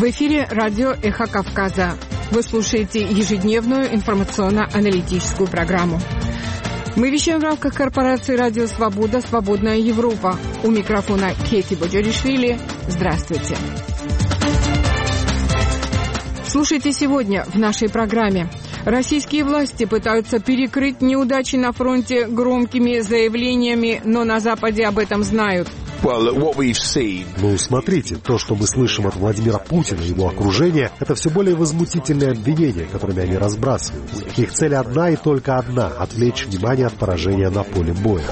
В эфире радио «Эхо Кавказа». Вы слушаете ежедневную информационно-аналитическую программу. Мы вещаем в рамках корпорации «Радио Свобода. Свободная Европа». У микрофона Кети Боджоришвили. Здравствуйте. Слушайте сегодня в нашей программе. Российские власти пытаются перекрыть неудачи на фронте громкими заявлениями, но на Западе об этом знают. Ну, смотрите, то, что мы слышим от Владимира Путина и его окружения, это все более возмутительные обвинения, которыми они разбрасывают. Их цель одна и только одна — отвлечь внимание от поражения на поле боя.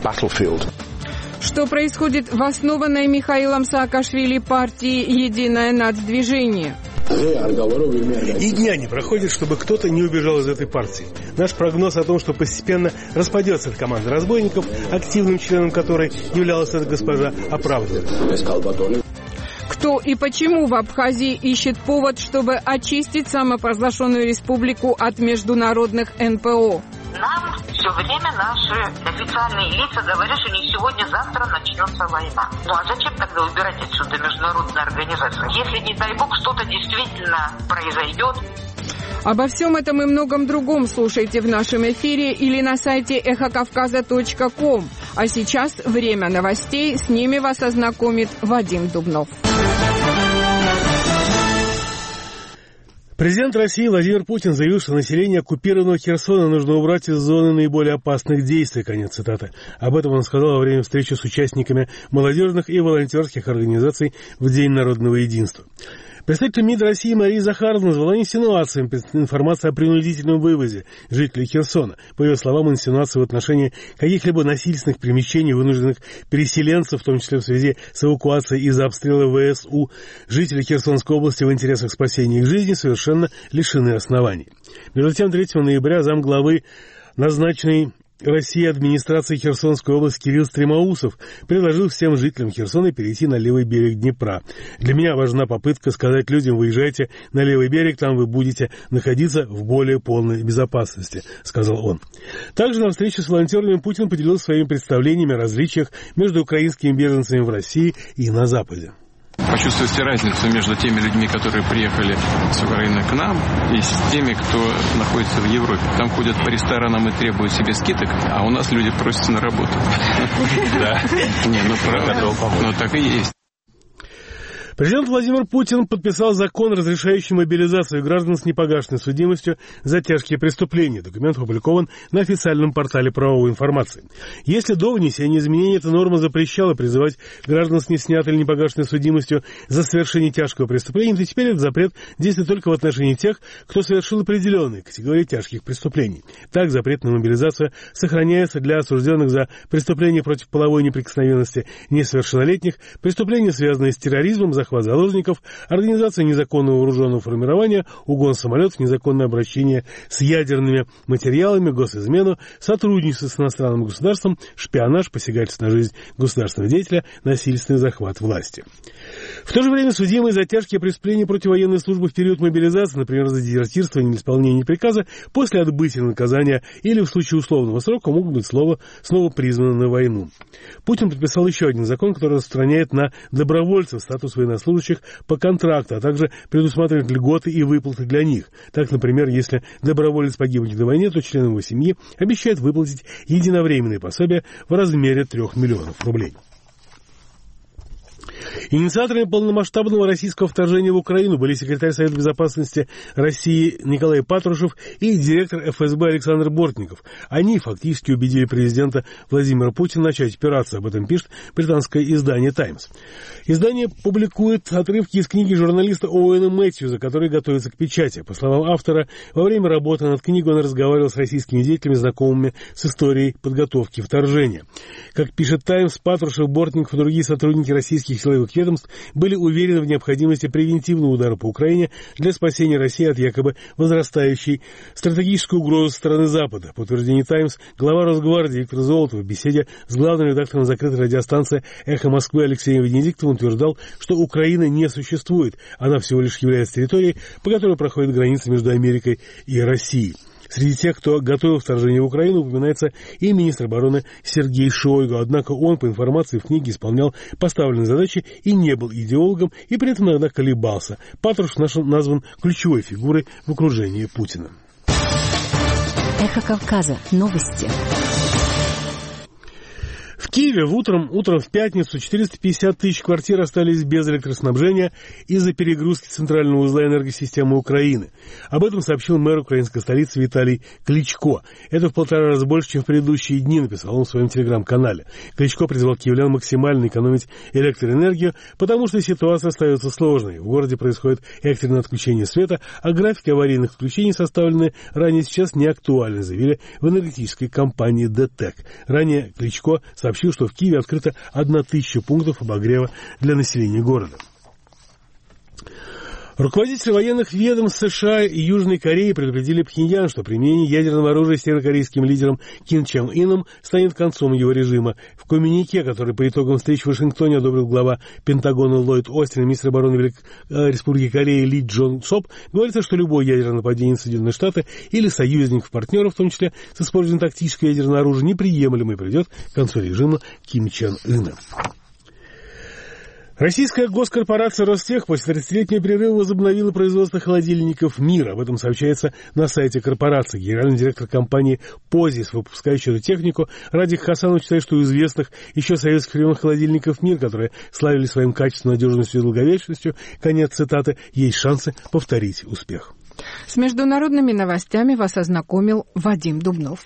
Что происходит в основанной Михаилом Саакашвили партии «Единое нацдвижение»? И дня не проходит, чтобы кто-то не убежал из этой партии. Наш прогноз о том, что постепенно распадется эта команда разбойников, активным членом которой являлась эта госпожа, оправдан. Кто и почему в Абхазии ищет повод, чтобы очистить самопровозглашенную республику от международных НПО? Нам все время наши официальные лица говорят, что не сегодня-завтра начнется война. Ну а зачем тогда убирать отсюда международную организацию? Если, не дай бог, что-то действительно произойдет. Обо всем этом и многом другом слушайте в нашем эфире или на сайте эхокавказа.ком. А сейчас время новостей. С ними вас ознакомит Вадим Дубнов. Президент России Владимир Путин заявил, что население оккупированного Херсона нужно убрать из зоны наиболее опасных действий. Конец цитаты. Об этом он сказал во время встречи с участниками молодежных и волонтерских организаций в День народного единства. Представитель МИД России Мария Захаровна назвала инсинуацией информацию о принудительном вывозе жителей Херсона. По ее словам, инсинуации в отношении каких-либо насильственных перемещений вынужденных переселенцев, в том числе в связи с эвакуацией из-за обстрела ВСУ, жителей Херсонской области в интересах спасения их жизни совершенно лишены оснований. Между тем, 3 ноября замглавы назначенный России администрации Херсонской области Кирилл Стремоусов предложил всем жителям Херсона перейти на левый берег Днепра. Для меня важна попытка сказать людям: выезжайте на левый берег, там вы будете находиться в более полной безопасности, сказал он. Также на встрече с волонтерами Путин поделился своими представлениями о различиях между украинскими беженцами в России и на Западе. Почувствуйте разницу между теми людьми, которые приехали с Украины к нам, и с теми, кто находится в Европе. Там ходят по ресторанам и требуют себе скидок, а у нас люди просятся на работу. Да. Не, ну правда. Ну так и есть. Президент Владимир Путин подписал закон, разрешающий мобилизацию граждан с непогашенной судимостью за тяжкие преступления. Документ опубликован на официальном портале правовой информации. Если до внесения изменений эта норма запрещала призывать граждан с неснятой или непогашенной судимостью за совершение тяжкого преступления, то теперь этот запрет действует только в отношении тех, кто совершил определенные категории тяжких преступлений. Так, запрет на мобилизацию сохраняется для осужденных за преступления против половой неприкосновенности несовершеннолетних, преступления, связанные с терроризмом, захват заложников, организация незаконного вооруженного формирования, угон самолетов, незаконное обращение с ядерными материалами, госизмену, сотрудничество с иностранным государством, шпионаж, посягательство на жизнь государственного деятеля, насильственный захват власти. В то же время судимые за тяжкие преступления против военной службы в период мобилизации, например, за дезертирство и неисполнение приказа, после отбытия наказания или в случае условного срока могут быть снова призваны на войну. Путин подписал еще один закон, который распространяет на добровольцев статус военнослужащих по контракту, а также предусматривает льготы и выплаты для них. Так, например, если доброволец погибнет на войне, то членам его семьи обещают выплатить единовременное пособие в размере 3 миллионов рублей. Инициаторами полномасштабного российского вторжения в Украину были секретарь Совета безопасности России Николай Патрушев и директор ФСБ Александр Бортников. Они фактически убедили президента Владимира Путина начать операцию. Об этом пишет британское издание «Таймс». Издание публикует отрывки из книги журналиста Оуэна Мэтьюза, который готовится к печати. По словам автора, во время работы над книгой он разговаривал с российскими деятелями, знакомыми с историей подготовки вторжения. Как пишет «Таймс», Патрушев, Бортников и другие сотрудники российских силовых ведомств были уверены в необходимости превентивного удара по Украине для спасения России от якобы возрастающей стратегической угрозы со стороны Запада. По утверждению «Таймс», глава Росгвардии Виктор Золотов в беседе с главным редактором закрытой радиостанции «Эхо Москвы» Алексеем Венедиктовым утверждал, что Украины не существует. Она всего лишь является территорией, по которой проходит граница между Америкой и Россией. Среди тех, кто готовил вторжение в Украину, упоминается и министр обороны Сергей Шойгу. Однако он, по информации в книге, исполнял поставленные задачи и не был идеологом, и при этом иногда колебался. Патрушев назван ключевой фигурой в окружении Путина. Эхо Кавказа. Новости. В Киеве утром в пятницу 450 тысяч квартир остались без электроснабжения из-за перегрузки центрального узла энергосистемы Украины. Об этом сообщил мэр украинской столицы Виталий Кличко. Это в 1,5 раза больше, чем в предыдущие дни, написал он в своем телеграм-канале. Кличко призвал киевлян максимально экономить электроэнергию, потому что ситуация остается сложной. В городе происходит экстренное отключение света, а графики аварийных отключений, составленные ранее, сейчас не актуальны, заявили в энергетической компании ДТЭК. Ранее Кличко сообщил, что в Киеве открыто 1000 пунктов обогрева для населения города. Руководители военных ведомств США и Южной Кореи предупредили Пхеньян, что применение ядерного оружия северокорейским лидером Ким Чен Ыном станет концом его режима. В коммюнике, который по итогам встреч в Вашингтоне одобрил глава Пентагона Ллойд Остин и министр обороны Республики Кореи Ли Джон Сop, говорится, что любое ядерное нападение на Соединенные Штаты или союзников-партнеров, в том числе с использованием тактического ядерного оружия, неприемлемо и приведет к концу режима Ким Чен Ына. Российская госкорпорация «Ростех» после 30-летнего перерыва возобновила производство холодильников «Мир». Об этом сообщается на сайте корпорации. Генеральный директор компании «Позис», выпускающий эту технику, Радик Хасанов считает, что у известных еще советских времен холодильников «Мир», которые славились своим качеством, надежностью и долговечностью, конец цитаты, есть шансы повторить успех. С международными новостями вас ознакомил Вадим Дубнов.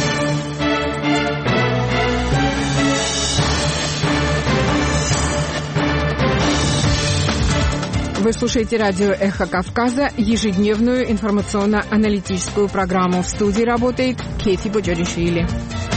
Вы слушаете радио «Эхо Кавказа», ежедневную информационно-аналитическую программу. В студии работает Кети Боджоришвили.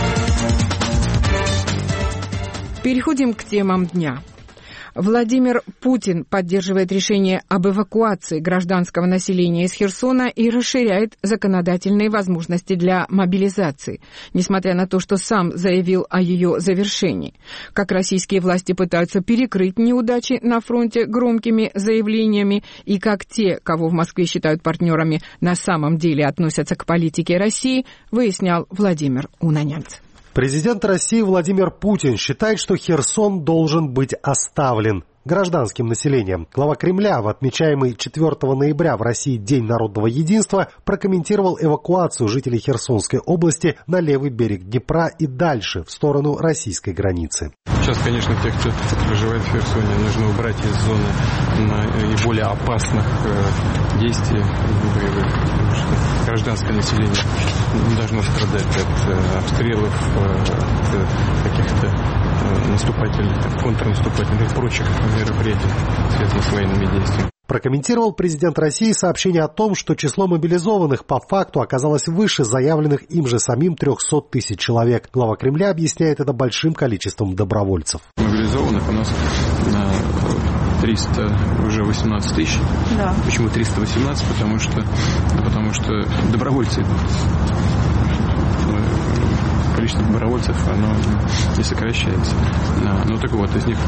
Переходим к темам дня. Владимир Путин поддерживает решение об эвакуации гражданского населения из Херсона и расширяет законодательные возможности для мобилизации, несмотря на то, что сам заявил о ее завершении. Как российские власти пытаются перекрыть неудачи на фронте громкими заявлениями, и как те, кого в Москве считают партнерами, на самом деле относятся к политике России, выяснял Владимир Унанянц. Президент России Владимир Путин считает, что Херсон должен быть оставлен гражданским населением. Глава Кремля в отмечаемый 4 ноября в России День народного единства прокомментировал эвакуацию жителей Херсонской области на левый берег Днепра и дальше, в сторону российской границы. Сейчас, конечно, тех, кто проживает в Херсоне, нужно убрать из зоны наиболее опасных действий боевых, потому что гражданское население не должно страдать от обстрелов, от каких-то наступательных, контрнаступательных и прочих мероприятий, связанных с военными действиями. Прокомментировал президент России сообщение о том, что число мобилизованных по факту оказалось выше заявленных им же самим 300 тысяч человек. Глава Кремля объясняет это большим количеством добровольцев. Мобилизованных у нас 318 тысяч. Да. Почему 318? Потому что добровольцы идут. Количество добровольцев, оно не сокращается. Ну так вот, из них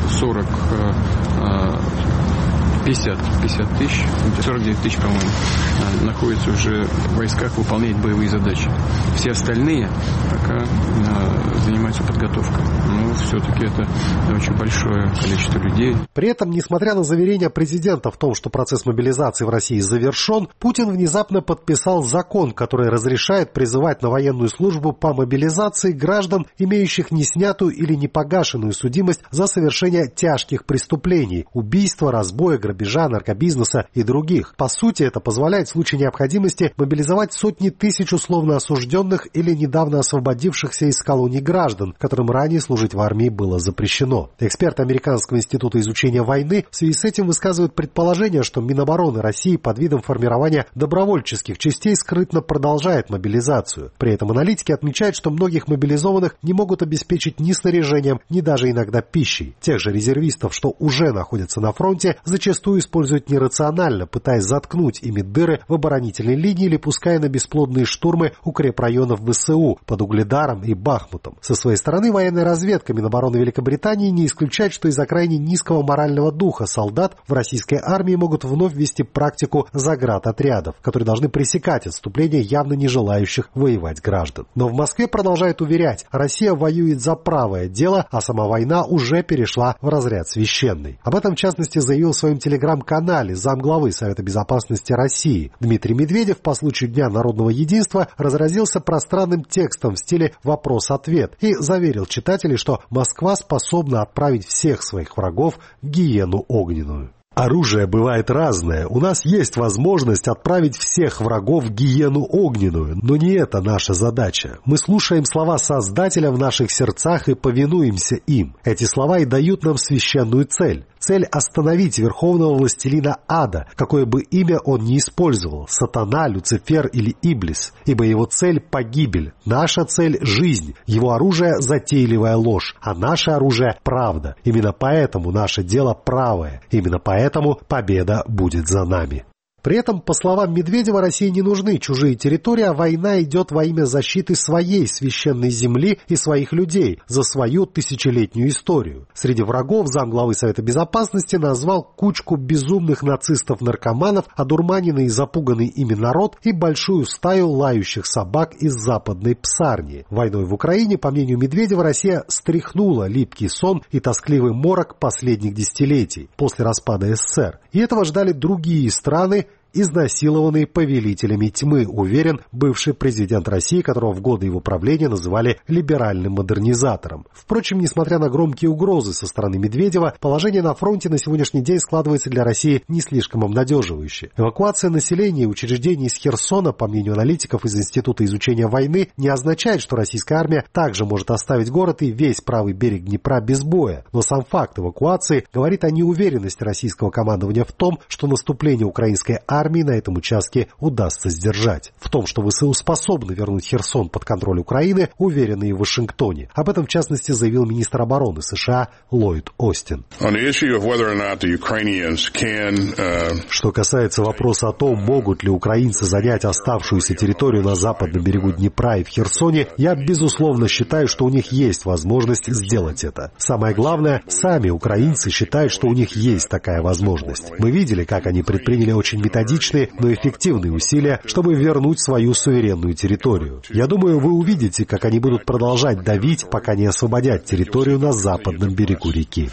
50 тысяч, 49 тысяч, по-моему, находятся уже в войсках, выполняют боевые задачи. Все остальные пока занимаются подготовкой. Но все-таки это очень большое количество людей. При этом, несмотря на заверения президента в том, что процесс мобилизации в России завершен, Путин внезапно подписал закон, который разрешает призывать на военную службу по мобилизации граждан, имеющих неснятую или непогашенную судимость за совершение тяжких преступлений – убийства, разбоя, грабежа, наркобизнеса и других. По сути, это позволяет в случае необходимости мобилизовать сотни тысяч условно осужденных или недавно освободившихся из колоний граждан, которым ранее служить в армии было запрещено. Эксперты Американского института изучения войны в связи с этим высказывают предположение, что Минобороны России под видом формирования добровольческих частей скрытно продолжает мобилизацию. При этом аналитики отмечают, что многих мобилизованных не могут обеспечить ни снаряжением, ни даже иногда пищей. Тех же резервистов, что уже находятся на фронте, зачастую зачастую используют нерационально, пытаясь заткнуть ими дыры в оборонительной линии или пуская на бесплодные штурмы укрепрайонов ВСУ под Угледаром и Бахмутом. Со своей стороны, военная разведка Минобороны Великобритании не исключает, что из-за крайне низкого морального духа солдат в российской армии могут вновь ввести практику заградотрядов, которые должны пресекать отступление явно не желающих воевать граждан. Но в Москве продолжают уверять, Россия воюет за правое дело, а сама война уже перешла в разряд священный. Об этом, в частности, заявил в своем телеграм-канале замглавы Совета Безопасности России. Дмитрий Медведев по случаю Дня народного единства разразился пространным текстом в стиле «вопрос-ответ» и заверил читателей, что Москва способна отправить всех своих врагов в гиену огненную. Оружие бывает разное. У нас есть возможность отправить всех врагов в гиену огненную, но не это наша задача. Мы слушаем слова Создателя в наших сердцах и повинуемся им. Эти слова и дают нам священную цель. Цель остановить верховного властелина ада, какое бы имя он ни использовал, сатана, Люцифер или Иблис, ибо его цель – погибель, наша цель – жизнь, его оружие – затейливая ложь, а наше оружие – правда. Именно поэтому наше дело правое, именно поэтому победа будет за нами. При этом, по словам Медведева, России не нужны чужие территории, а война идет во имя защиты своей священной земли и своих людей за свою тысячелетнюю историю. Среди врагов замглавы Совета Безопасности назвал кучку безумных нацистов-наркоманов, одурманенный и запуганный ими народ и большую стаю лающих собак из западной Псарни. Войной в Украине, по мнению Медведева, Россия стряхнула липкий сон и тоскливый морок последних десятилетий после распада СССР. И этого ждали другие страны, изнасилованный повелителями тьмы, уверен бывший президент России, которого в годы его правления называли либеральным модернизатором. Впрочем, несмотря на громкие угрозы со стороны Медведева, положение на фронте на сегодняшний день складывается для России не слишком обнадеживающе. Эвакуация населения и учреждений из Херсона, по мнению аналитиков из Института изучения войны, не означает, что российская армия также может оставить город и весь правый берег Днепра без боя. Но сам факт эвакуации говорит о неуверенности российского командования в том, что наступление украинской армии на этом участке удастся сдержать. В том, что ВСУ способны вернуть Херсон под контроль Украины, уверены и в Вашингтоне. Об этом, в частности, заявил министр обороны США Ллойд Остин. Что касается вопроса о том, могут ли украинцы занять оставшуюся территорию на западном берегу Днепра и в Херсоне, я, безусловно, считаю, что у них есть возможность сделать это. Самое главное, сами украинцы считают, что у них есть такая возможность. Мы видели, как они предприняли очень методичные, но эффективные усилия, чтобы вернуть свою суверенную территорию. Я думаю, вы увидите, как они будут продолжать давить, пока не освободят территорию на западном берегу реки.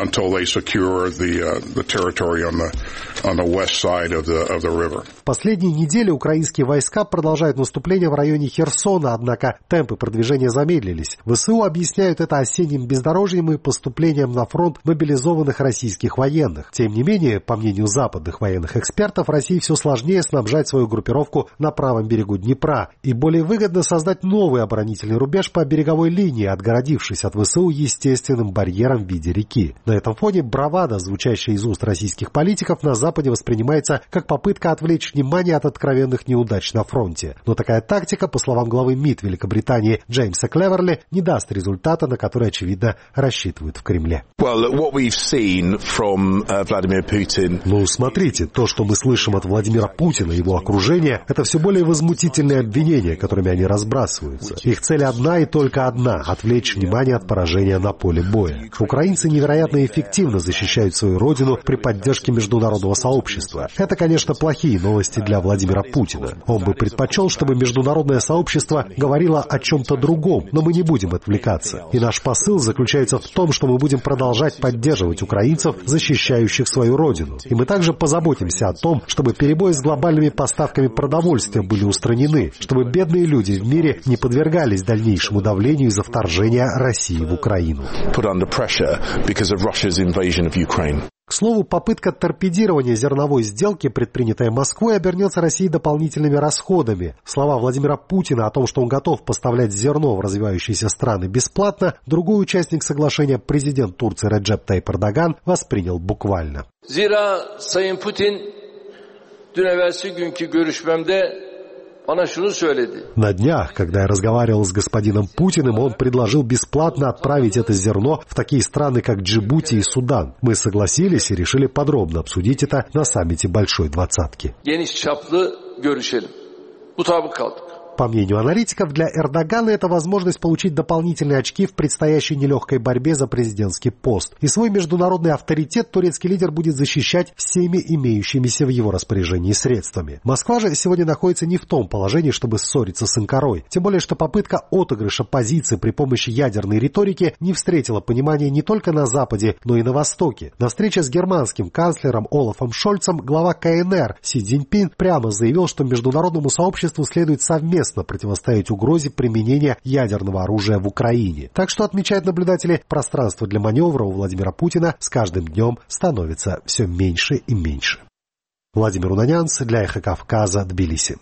В последние недели украинские войска продолжают наступление в районе Херсона, однако темпы продвижения замедлились. ВСУ объясняют это осенним бездорожьем и поступлением на фронт мобилизованных российских военных. Тем не менее, по мнению западных военных экспертов, России все сложнее снабжать свою группировку на правом берегу Днепра и более выгодно создать новый оборонительный рубеж по береговой линии, отгородившись от ВСУ естественным барьером в виде реки. На этом фоне бравада, звучащая из уст российских политиков, на Западе воспринимается как попытка отвлечь внимание от откровенных неудач на фронте. Но такая тактика, по словам главы МИД Великобритании Джеймса Клеверли, не даст результата, на который, очевидно, рассчитывают в Кремле. Ну, смотрите, то, что мы слышим от Владимира Путина и его окружения, это все более возмутительные обвинения, которыми они разбрасываются. Их цель одна и только одна – отвлечь внимание от поражения на поле боя. Украинцы невероятно эффективно защищают свою родину при поддержке международного сообщества. Это, конечно, плохие новости для Владимира Путина. Он бы предпочел, чтобы международное сообщество говорило о чем-то другом, но мы не будем отвлекаться. И наш посыл заключается в том, что мы будем продолжать поддерживать украинцев, защищающих свою родину. И мы также позаботимся о том, чтобы перебои с глобальными поставками продовольствия были устранены, чтобы бедные люди в мире не подвергались дальнейшему давлению из-за вторжения России в Украину. К слову, попытка торпедирования зерновой сделки, предпринятая Москвой, обернется России дополнительными расходами. Слова Владимира Путина о том, что он готов поставлять зерно в развивающиеся страны бесплатно, другой участник соглашения, президент Турции Реджеп Тайип Эрдоган, воспринял буквально. Zira Sayın Putin dün evvelsi günkü görüşmemde На днях, когда я разговаривал с господином Путиным, он предложил бесплатно отправить это зерно в такие страны, как Джибути и Судан. Мы согласились и решили подробно обсудить это на саммите Большой Двадцатки. По мнению аналитиков, для Эрдогана это возможность получить дополнительные очки в предстоящей нелегкой борьбе за президентский пост. И свой международный авторитет турецкий лидер будет защищать всеми имеющимися в его распоряжении средствами. Москва же сегодня находится не в том положении, чтобы ссориться с Анкарой. Тем более, что попытка отыгрыша позиции при помощи ядерной риторики не встретила понимания не только на Западе, но и на Востоке. На встрече с германским канцлером Олафом Шольцем глава КНР Си Цзиньпин прямо заявил, что международному сообществу следует совместно противостоять угрозе применения ядерного оружия в Украине. Так что, отмечают наблюдатели, пространство для маневра у Владимира Путина с каждым днем становится все меньше и меньше. Владимир Унанянц для Эхо Кавказа, Тбилиси.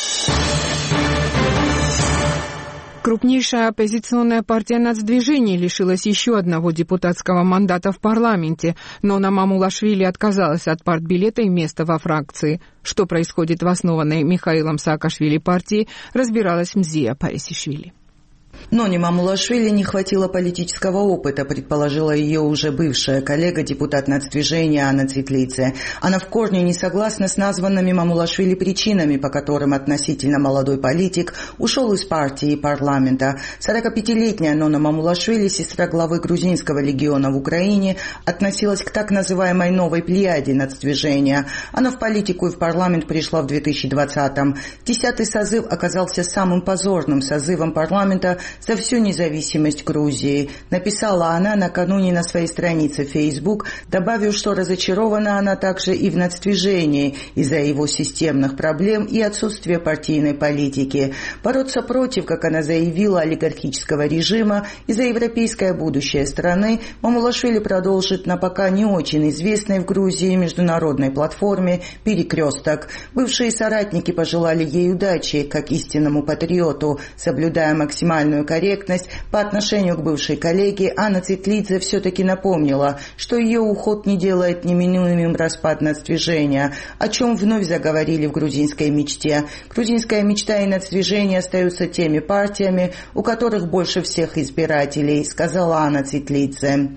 Крупнейшая оппозиционная партия «Нацдвижение» лишилась еще одного депутатского мандата в парламенте, но Мамулашвили отказалась от партбилета и места во фракции. Что происходит в основанной Михаилом Саакашвили партии, разбиралась Мзия Парисишвили. Нони Мамулашвили не хватило политического опыта, предположила ее уже бывшая коллега, депутат Нацдвижения Анна Цветлидзе. Она в корне не согласна с названными Мамулашвили причинами, по которым относительно молодой политик ушел из партии и парламента. 45-летняя Нона Мамулашвили, сестра главы грузинского легиона в Украине, относилась к так называемой новой плеяде Нацдвижения. Она в политику и в парламент пришла в 2020-м. 10-й созыв оказался самым позорным созывом парламента за всю независимость Грузии, написала она накануне на своей странице в Facebook, добавив, что разочарована она также и в Нацдвижении из-за его системных проблем и отсутствия партийной политики. Бороться против, как она заявила, олигархического режима и за европейское будущее страны Мамулашвили продолжит на пока не очень известной в Грузии международной платформе «Перекресток». Бывшие соратники пожелали ей удачи, как истинному патриоту, соблюдая максимальную корректность по отношению к бывшей коллеге. Анна Цветлидзе все-таки напомнила, что ее уход не делает неминуемым распад Нацдвижения, о чем вновь заговорили в грузинской мечте. Грузинская мечта и Нацдвижение остаются теми партиями, у которых больше всех избирателей, сказала Анна Цветлидзе.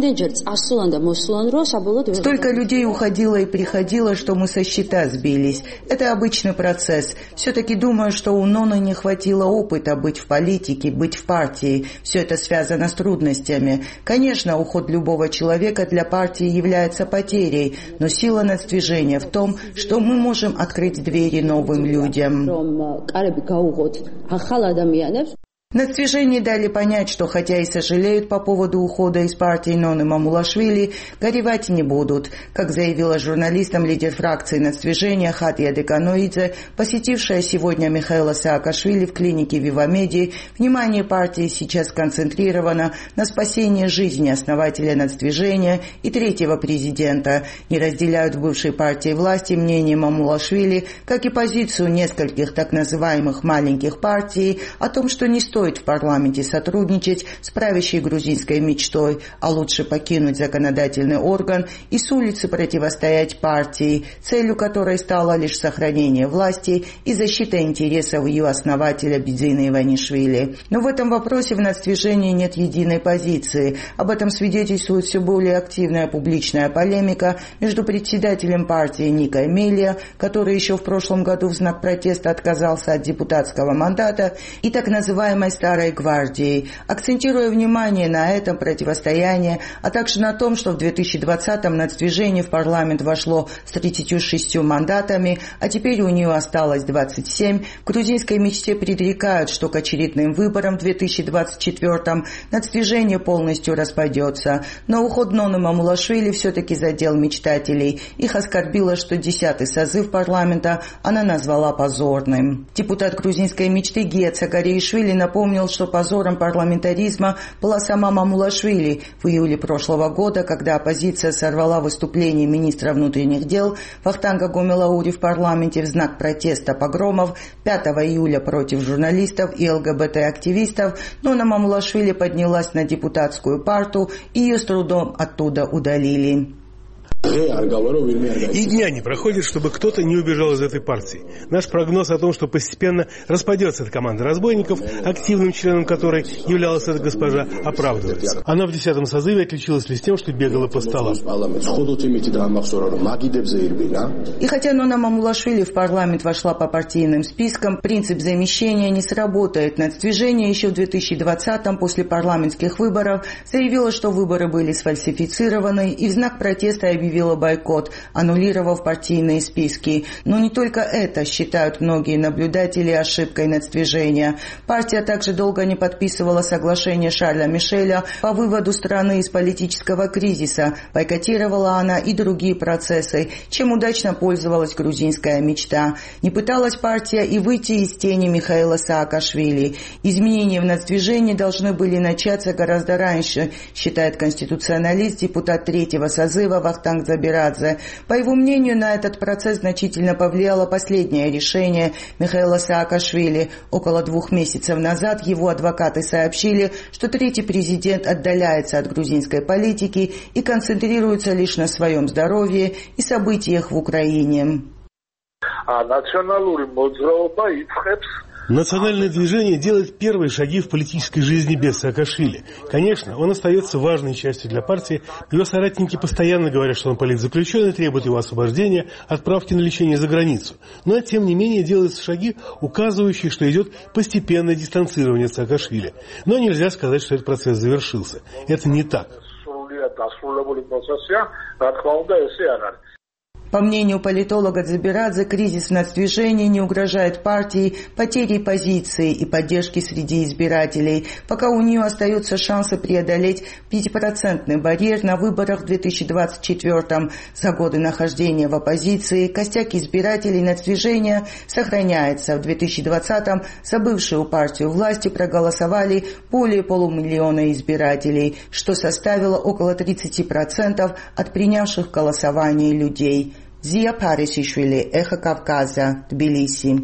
Столько людей уходило и приходило, что мы со счета сбились. Это обычный процесс. Все-таки думаю, что у Ноны не хватило опыта быть в политике, быть в партии. Все это связано с трудностями. Конечно, уход любого человека для партии является потерей, но сила Нацдвижения в том, что мы можем открыть двери новым людям. Нацдвижение дали понять, что хотя и сожалеют по поводу ухода из партии Ноны Мамулашвили, горевать не будут. Как заявила журналистам лидер фракции Нацдвижения Хатия Деканоидзе, посетившая сегодня Михаила Саакашвили в клинике Вивамеди, внимание партии сейчас сконцентрировано на спасении жизни основателя Нацдвижения и третьего президента. Не разделяют в бывшей партии власти мнение Мамулашвили, как и позицию нескольких так называемых маленьких партий о том, что не стоит в парламенте сотрудничать с правящей грузинской мечтой, а лучше покинуть законодательный орган и с улицы противостоять партии, целью которой стало лишь сохранение власти и защита интересов ее основателя Бидзина Иванишвили. Но в этом вопросе в Нацдвижении нет единой позиции. Об этом свидетельствует все более активная публичная полемика между председателем партии Никой Мелия, который еще в прошлом году в знак протеста отказался от депутатского мандата, и так называемой Старой гвардией, акцентируя внимание на этом противостоянии, а также на том, что в 2020-м Нацдвижение в парламент вошло с 36 мандатами, а теперь у нее осталось 27. В грузинской мечте предрекают, что к очередным выборам в 2024-м Нацдвижение полностью распадется. Но уход Ноны Мамулашвили все-таки задел мечтателей. Их оскорбило, что 10-й созыв парламента она назвала позорным. Депутат грузинской мечты Гия Цагариишвили напомнил, что позором парламентаризма была сама Мамулашвили в июле прошлого года, когда оппозиция сорвала выступление министра внутренних дел Вахтанга Гомелаури в парламенте в знак протеста погромов 5 июля против журналистов и ЛГБТ-активистов, но Мамулашвили поднялась на депутатскую парту и ее с трудом оттуда удалили. И дня не проходит, чтобы кто-то не убежал из этой партии. Наш прогноз о том, что постепенно распадется эта команда разбойников, активным членом которой являлась эта госпожа, оправдывается. Она в 10-м созыве отличилась лишь тем, что бегала по столам. И хотя Нона Мамулашвили в парламент вошла по партийным спискам, принцип замещения не сработает. Нацдвижение еще в 2020-м после парламентских выборов заявило, что выборы были сфальсифицированы, и в знак протеста объявила бойкот, аннулировав партийные списки. Но не только это считают многие наблюдатели ошибкой нацдвижения. Партия также долго не подписывала соглашение Шарля Мишеля по выводу страны из политического кризиса. Бойкотировала она и другие процессы, чем удачно пользовалась грузинская мечта. Не пыталась партия и выйти из тени Михаила Саакашвили. Изменения в нацдвижении должны были начаться гораздо раньше, считает конституционалист, депутат 3-го созыва Вахтанг Забирадзе. По его мнению, на этот процесс значительно повлияло последнее решение Михаила Саакашвили. Около 2 месяцев назад его адвокаты сообщили, что 3-й президент отдаляется от грузинской политики и концентрируется лишь на своем здоровье и событиях в Украине. Национальное движение делает первые шаги в политической жизни без Саакашвили. Конечно, он остается важной частью для партии. Его соратники постоянно говорят, что он политзаключенный, требуют его освобождения, отправки на лечение за границу. Но, тем не менее, делаются шаги, указывающие, что идет постепенное дистанцирование от Саакашвили. Но нельзя сказать, что этот процесс завершился. Это не так. По мнению политолога Забирадзе, кризис в нацдвижении не угрожает партии потерей позиции и поддержки среди избирателей, пока у нее остаются шансы преодолеть 5% барьер на выборах в 2024-м. За годы нахождения в оппозиции костяк избирателей нацдвижения сохраняется. В 2020-м за бывшую партию власти проголосовали более 500 000 избирателей, что составило около 30% от принявших голосование людей. Зия Парисишвили, Эхо Кавказа, Тбилиси.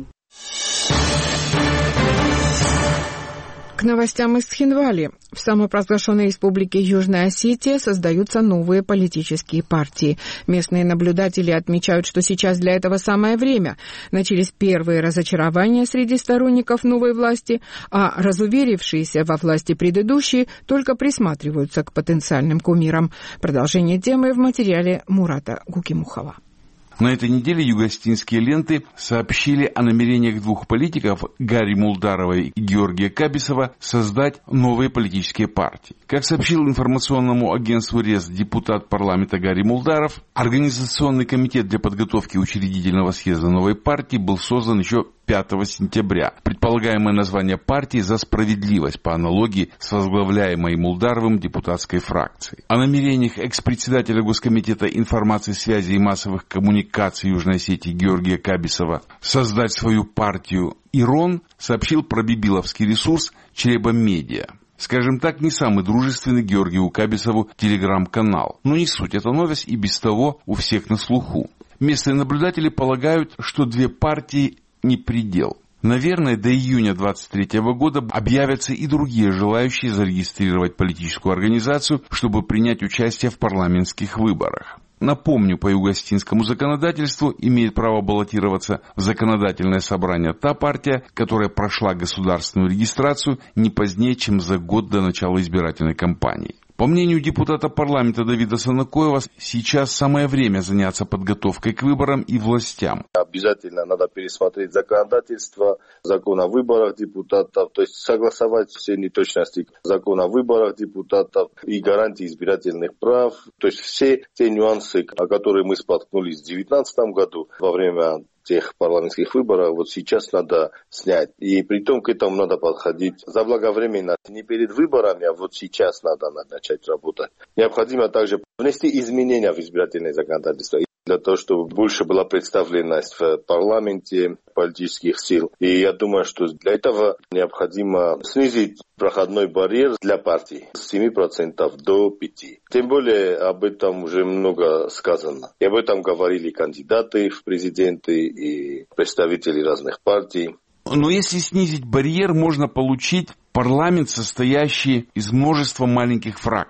К новостям из Тхинвали. В самопровозглашенной республике Южная Осетия создаются новые политические партии. Местные наблюдатели отмечают, что сейчас для этого самое время. Начались первые разочарования среди сторонников новой власти, а разуверившиеся во власти предыдущие только присматриваются к потенциальным кумирам. Продолжение темы в материале Мурата Гукимухова. На этой неделе юго-осетинские ленты сообщили о намерениях 2 политиков, Гарри Мулдарова и Георгия Кабисова, создать новые политические партии. Как сообщил информационному агентству РЕС депутат парламента Гарри Мулдаров, Организационный комитет для подготовки учредительного съезда новой партии был создан еще 5 сентября. Предполагаемое название партии «За справедливость» по аналогии с возглавляемой Мулдаровым депутатской фракцией. О намерениях экс-председателя Госкомитета информации, связи и массовых коммуникаций Южной Осетии Георгия Кабисова создать свою партию «Ирон» сообщил пробибиловский ресурс «Чреба Медиа». Скажем так, не самый дружественный Георгию Кабисову телеграм-канал. Но не суть, эта новость и без того у всех на слуху. Местные наблюдатели полагают, что 2 партии не предел. Наверное, до июня 2023 года объявятся и другие желающие зарегистрировать политическую организацию, чтобы принять участие в парламентских выборах. Напомню, по юго-осетинскому законодательству имеет право баллотироваться в законодательное собрание та партия, которая прошла государственную регистрацию не позднее, чем за год до начала избирательной кампании. По мнению депутата парламента Давида Санакоева, сейчас самое время заняться подготовкой к выборам и властям. Обязательно надо пересмотреть законодательство, закон о выборах депутатов, то есть согласовать все неточности закона о выборах депутатов и гарантии избирательных прав, то есть все те нюансы, о которых мы споткнулись в 2019 году во время тех парламентских выборов, вот сейчас надо снять. И при том к этому надо подходить заблаговременно. Не перед выборами, а вот сейчас надо начать работать. Необходимо также внести изменения в избирательное законодательство для того, чтобы больше была представленность в парламенте политических сил. И я думаю, что для этого необходимо снизить проходной барьер для партий с 7% до 5%. Тем более об этом уже много сказано. И об этом говорили кандидаты в президенты и представители разных партий. Но если снизить барьер, можно получить парламент, состоящий из множества маленьких фракций.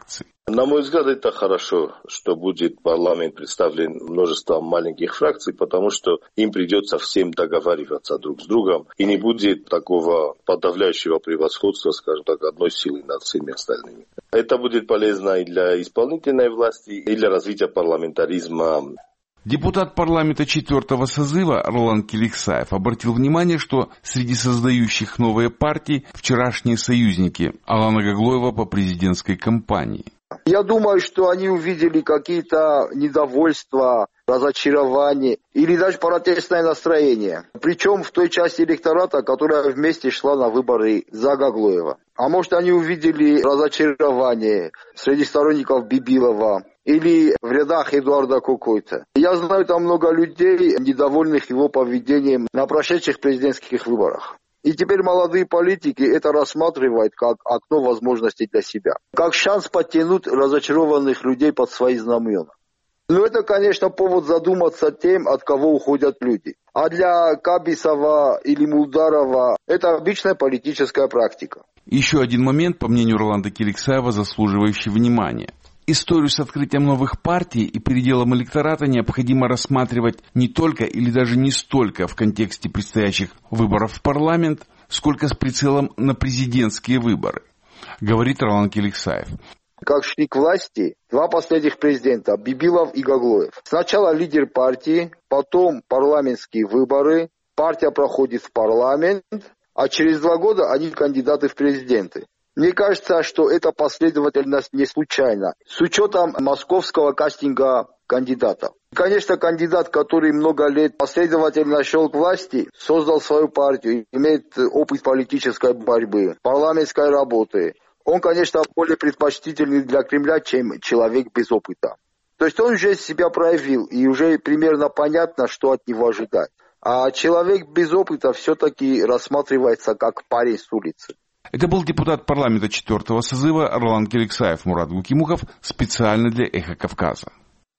На мой взгляд, это хорошо, что будет парламент представлен множеством маленьких фракций, потому что им придется всем договариваться друг с другом, и не будет такого подавляющего превосходства, скажем так, одной силы над всеми остальными. Это будет полезно и для исполнительной власти, и для развития парламентаризма. Депутат парламента 4-го созыва Ролан Келексаев обратил внимание, что среди создающих новые партии вчерашние союзники Алана Гаглоева по президентской кампании. Я думаю, что они увидели какие-то недовольства, разочарования или даже протестное настроение. Причем в той части электората, которая вместе шла на выборы за Гаглоева. А может, они увидели разочарование среди сторонников Бибилова или в рядах Эдуарда Кокойта. Я знаю там много людей, недовольных его поведением на прошедших президентских выборах. И теперь молодые политики это рассматривают как окно возможностей для себя. Как шанс подтянуть разочарованных людей под свои знамена. Но это, конечно, повод задуматься тем, от кого уходят люди. А для Кабисова или Мулдарова это обычная политическая практика. Еще один момент, по мнению Роланда Келексаева, заслуживающий внимания. Историю с открытием новых партий и переделом электората необходимо рассматривать не только или даже не столько в контексте предстоящих выборов в парламент, сколько с прицелом на президентские выборы, говорит Ролан Келексаев. Как шли к власти два последних президента, Бибилов и Гаглоев. Сначала лидер партии, потом парламентские выборы, партия проходит в парламент, а через 2 года они кандидаты в президенты. Мне кажется, что эта последовательность не случайна, с учетом московского кастинга кандидатов. Конечно, кандидат, который много лет последовательно шел к власти, создал свою партию, имеет опыт политической борьбы, парламентской работы. Он, конечно, более предпочтительный для Кремля, чем человек без опыта. То есть он уже себя проявил, и уже примерно понятно, что от него ожидать. А человек без опыта все-таки рассматривается как парень с улицы. Это был депутат парламента 4-го созыва Ролан Келексаев. Мурат Гукимухов специально для «Эхо Кавказа».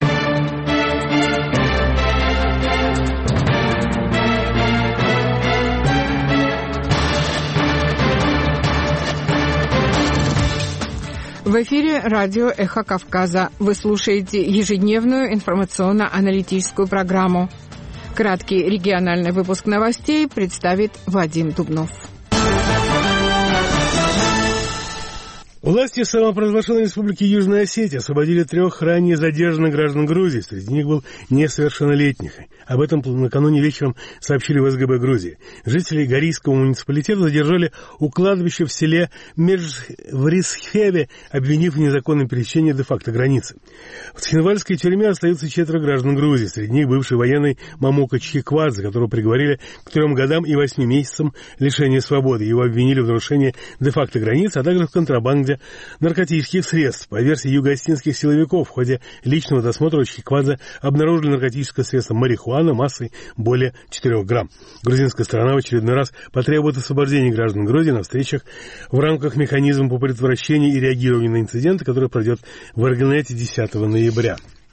В эфире радио «Эхо Кавказа». Вы слушаете ежедневную информационно-аналитическую программу. Краткий региональный выпуск новостей представит Вадим Дубнов. Власти самопровозглашенной республики Южная Осетия освободили 3 ранее задержанных граждан Грузии. Среди них был несовершеннолетних. Об этом накануне вечером сообщили в СГБ Грузии. Жителей Горийского муниципалитета задержали у кладбища в селе Межврисхеве, обвинив в незаконном пересечении де-факто границы. В Цхинвальской тюрьме остаются 4 граждан Грузии. Среди них бывший военный Мамука Чхиквадзе, которого приговорили к 3 годам и 8 месяцам лишения свободы. Его обвинили в нарушении де-факто границы, а также в контрабанде наркотических средств. По версии юго-осетинских силовиков, в ходе личного досмотра у Чхиквадзе обнаружили наркотическое средство марихуана массой более 4 грамм. Грузинская сторона в очередной раз потребует освобождения граждан Грузии на встречах в рамках механизма по предотвращению и реагированию на инциденты, который пройдет в Эргенете 10 ноября.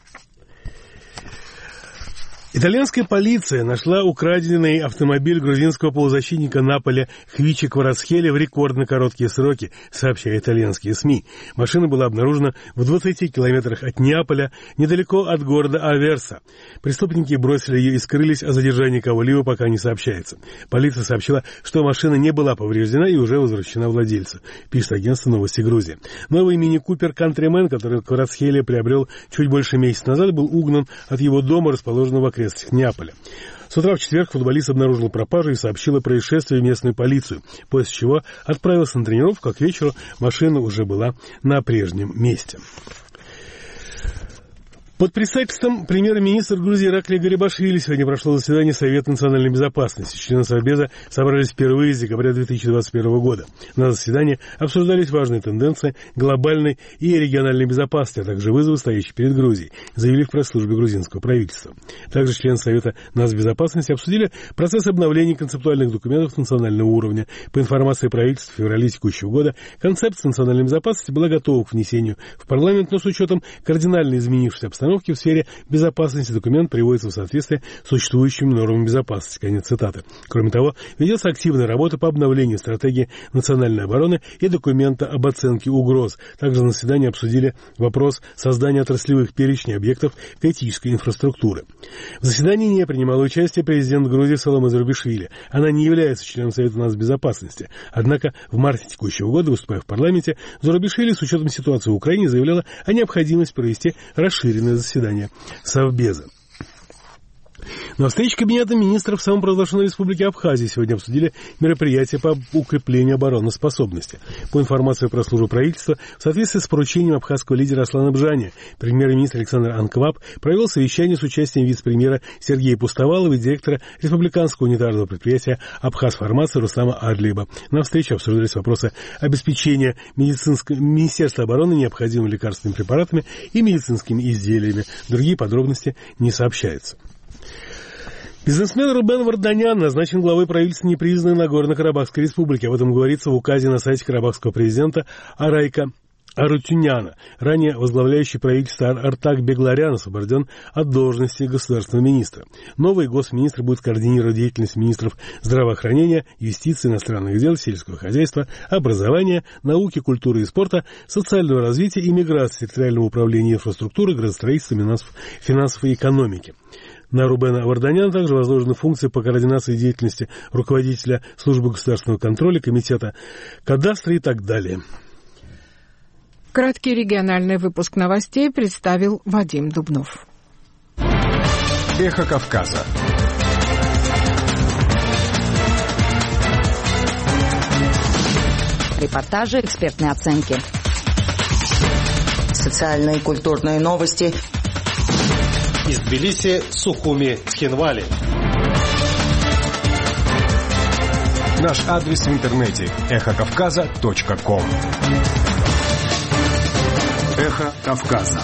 Итальянская полиция нашла украденный автомобиль грузинского полузащитника Наполя Хвичи Кварацхеля в рекордно короткие сроки, сообщают итальянские СМИ. Машина была обнаружена в 20 километрах от Неаполя, недалеко от города Аверса. Преступники бросили ее и скрылись, о задержании кого-либо пока не сообщается. Полиция сообщила, что машина не была повреждена и уже возвращена владельцу, пишет агентство «Новости Грузии». Новый мини-купер «Кантримен», который Кварацхеля приобрел чуть больше месяца назад, был угнан от его дома, расположенного в окрестностях Неаполя. С утра в четверг футболист обнаружил пропажу и сообщил о происшествии в местную полицию, после чего отправился на тренировку, а к вечеру машина уже была на прежнем месте. Под председательством премьер-министра Грузии Ираклия Гарибашвили сегодня прошло заседание Совета национальной безопасности. Члены Совбеза собрались впервые с декабря 2021 года. На заседании обсуждались важные тенденции глобальной и региональной безопасности, а также вызовы, стоящие перед Грузией, заявили в пресс-службе грузинского правительства. Также члены Совета нацбезопасности обсудили процесс обновления концептуальных документов национального уровня. По информации правительства, в феврале текущего года концепция национальной безопасности была готова к внесению в парламент, но с учетом кардинально изменившихся обстоятельств обстановки в сфере безопасности документ приводится в соответствие с существующими нормами безопасности. Конец цитаты. Кроме того, ведется активная работа по обновлению стратегии национальной обороны и документа об оценке угроз. Также на заседании обсудили вопрос создания отраслевых перечней объектов критической инфраструктуры. В заседании не принимала участие президент Грузии Саломе Зурабишвили. Она не является членом Совета нацбезопасности. Однако в марте текущего года, выступая в парламенте, Зурабишвили с учетом ситуации в Украине заявляла о необходимости провести расширенное заседание Совбеза. На встрече Кабинета министров самопровозглашенной Республики Абхазии сегодня обсудили мероприятия по укреплению обороноспособности. По информации пресс-службы правительства, в соответствии с поручением абхазского лидера Аслана Бжани, премьер-министр Александр Анкваб провел совещание с участием вице-премьера Сергея Пустовалова и директора республиканского унитарного предприятия «Абхазфармация» Рустама Адлиева. На встрече обсуждались вопросы обеспечения Министерства обороны необходимыми лекарственными препаратами и медицинскими изделиями. Другие подробности не сообщаются. Бизнесмен Рубен Варданян назначен главой правительства непризнанной Нагорно-Карабахской республики. Об этом говорится в указе на сайте карабахского президента Арайка Арутюняна. Ранее возглавляющий правительство Артак Бегларян освобожден от должности государственного министра. Новый госминистр будет координировать деятельность министров здравоохранения, юстиции, иностранных дел, сельского хозяйства, образования, науки, культуры и спорта, социального развития и миграции, территориального управления инфраструктуры, градостроительства, финансов и экономики. На Рубена Варданяна также возложены функции по координации деятельности руководителя службы государственного контроля, комитета кадастра и так далее. Краткий региональный выпуск новостей представил Вадим Дубнов. Эхо Кавказа. Репортажи, экспертные оценки. Социальные и культурные новости. Из Тбилиси, Сухуми, Цхинвали. Наш адрес в интернете эхокавказа.ком. Эхо Кавказа.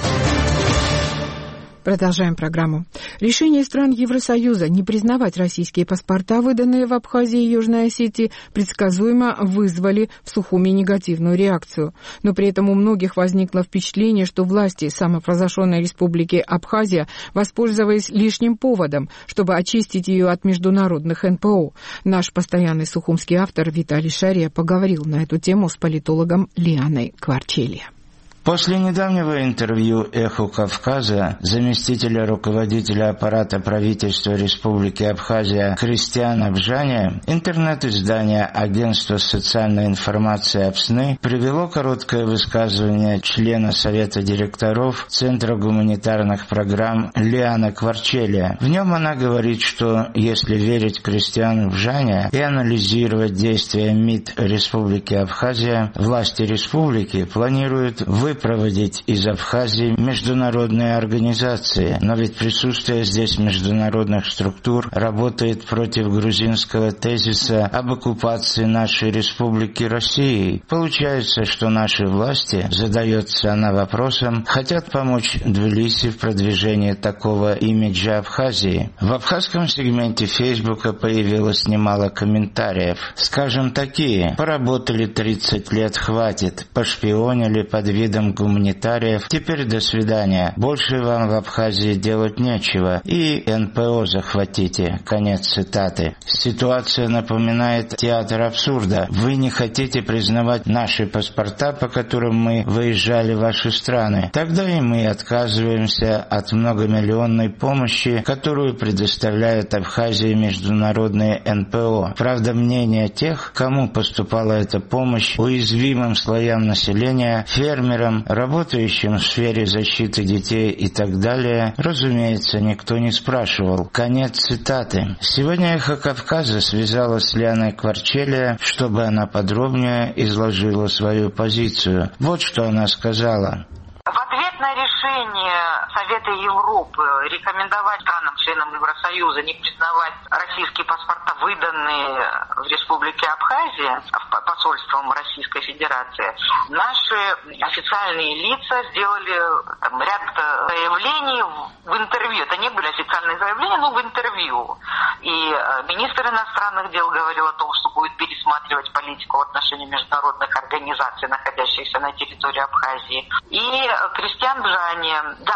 Продолжаем программу. Решение стран Евросоюза не признавать российские паспорта, выданные в Абхазии и Южной Осетии, предсказуемо вызвали в Сухуми негативную реакцию. Но при этом у многих возникло впечатление, что власти самопровозглашенной республики Абхазия воспользовались лишним поводом, чтобы очистить ее от международных НПО. Наш постоянный сухумский автор Виталий Шария поговорил на эту тему с политологом Лианой Кварчелья. После недавнего интервью «Эху Кавказа» заместителя руководителя аппарата правительства Республики Абхазия Кристиана Бжаня, интернет-издание Агентства социальной информации АПСНы привело короткое высказывание члена Совета директоров Центра гуманитарных программ Лианы Кварчелья. В нем она говорит, что если верить Кристиану Бжаня и анализировать действия МИД Республики Абхазия, власти республики планируют выпроводить из Абхазии международные организации, но ведь присутствие здесь международных структур работает против грузинского тезиса об оккупации нашей республики Россией. Получается, что наши власти, задается она вопросом, хотят помочь Тбилиси в продвижении такого имиджа Абхазии. В абхазском сегменте Фейсбука появилось немало комментариев. Скажем, такие: поработали 30 лет, хватит, пошпионили под видом гуманитариев, теперь до свидания, больше вам в Абхазии делать нечего, и НПО захватите. Конец цитаты. Ситуация напоминает театр абсурда. Вы не хотите признавать наши паспорта, по которым мы выезжали в ваши страны. Тогда и мы отказываемся от многомиллионной помощи, которую предоставляют Абхазии международные НПО. Правда, мнение тех, кому поступала эта помощь, уязвимым слоям населения, фермерам, работающим в сфере защиты детей и так далее, разумеется, никто не спрашивал. Конец цитаты. Сегодня «Эхо Кавказа» связалась с Лианой Кварчелья, чтобы она подробнее изложила свою позицию. Вот что она сказала. В ответ на решение Совета Европы рекомендовать странам-членам Евросоюза не признавать российские паспорта, выданные в Республике Абхазия посольством Российской Федерации, наши официальные лица сделали ряд заявлений в интервью. Это не были официальные заявления, но в интервью. И министр иностранных дел говорил о том, что будет пересматривать политику в отношении международных организаций, находящихся на территории Абхазии. И Кристиан Бжани дал интервью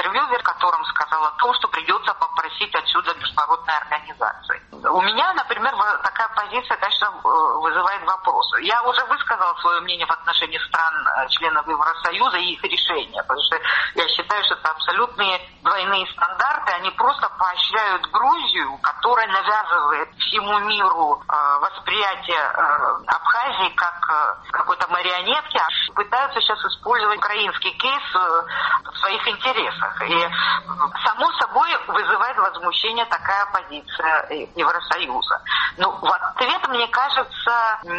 интервью, в котором сказал о том, что придется попросить отсюда международные организации. У меня, например, такая позиция, конечно, вызывает вопросы. Я уже высказала свое мнение в отношении стран-членов Евросоюза и их решения, потому что я считаю, что это абсолютные двойные стандарты, они просто поощряют Грузию, которая навязывает всему миру восприятие Абхазии как какой-то марионетки, а пытаются сейчас использовать украинский кейс в своих интересах. И само собой вызывает возмущение такая позиция Евросоюза. Но в ответ, мне кажется,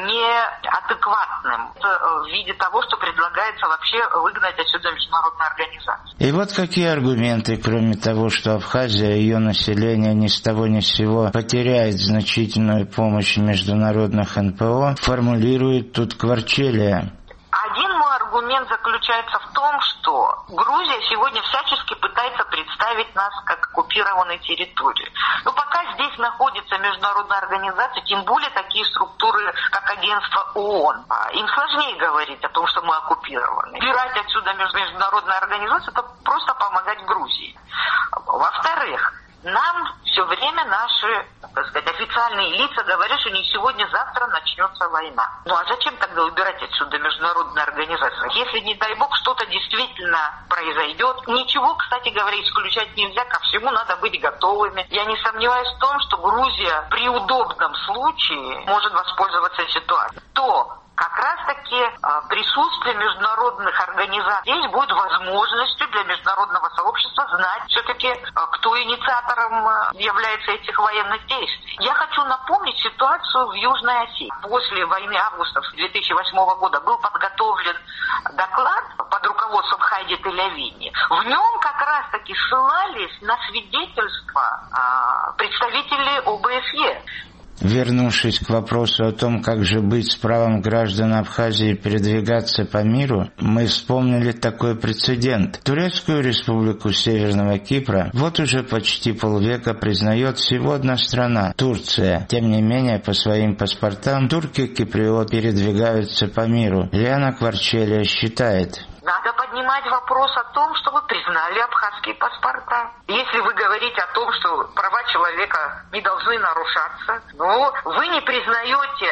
неадекватным в виде того, что предлагается вообще выгнать отсюда международные организации. И вот какие аргументы, кроме того, что Абхазия и ее население ни с того ни с сего потеряет значительную помощь международных НПО, формулирует тут Кварчелия. Один мой аргумент заключается в том, что Грузия сегодня всячески пытается представить нас как оккупированной территорию. Но пока здесь находится международная организация, тем более такие структуры, как агентство ООН, им сложнее говорить о том, что мы оккупированы. Убирать отсюда международную организацию – это просто помогать Грузии. Во-вторых, нам все время наши, так сказать, официальные лица говорят, что не сегодня-завтра начнется война. Ну а зачем тогда убирать отсюда международные организации? Если, не дай бог, что-то действительно произойдет, ничего, кстати говоря, исключать нельзя, ко всему надо быть готовыми. Я не сомневаюсь в том, что Грузия при удобном случае может воспользоваться ситуацией. То как раз-таки присутствие международных организаций здесь будет возможностью для международного сообщества знать все-таки, кто инициатором является этих военных действий. Я хочу напомнить ситуацию в Южной Осетии. После войны августа 2008 года был подготовлен доклад под руководством Хайди Тель-Авини. В нем как раз-таки ссылались на свидетельства представителей ОБСЕ. Вернувшись к вопросу о том, как же быть с правом граждан Абхазии передвигаться по миру, мы вспомнили такой прецедент. Турецкую республику Северного Кипра вот уже почти полвека признает всего одна страна – Турция. Тем не менее, по своим паспортам турки-киприоты передвигаются по миру. Лиана Кварчелия считает: надо поднимать вопрос о том, чтобы признали абхазские паспорта. Если вы говорите о том, что права человека не должны нарушаться, но вы не признаете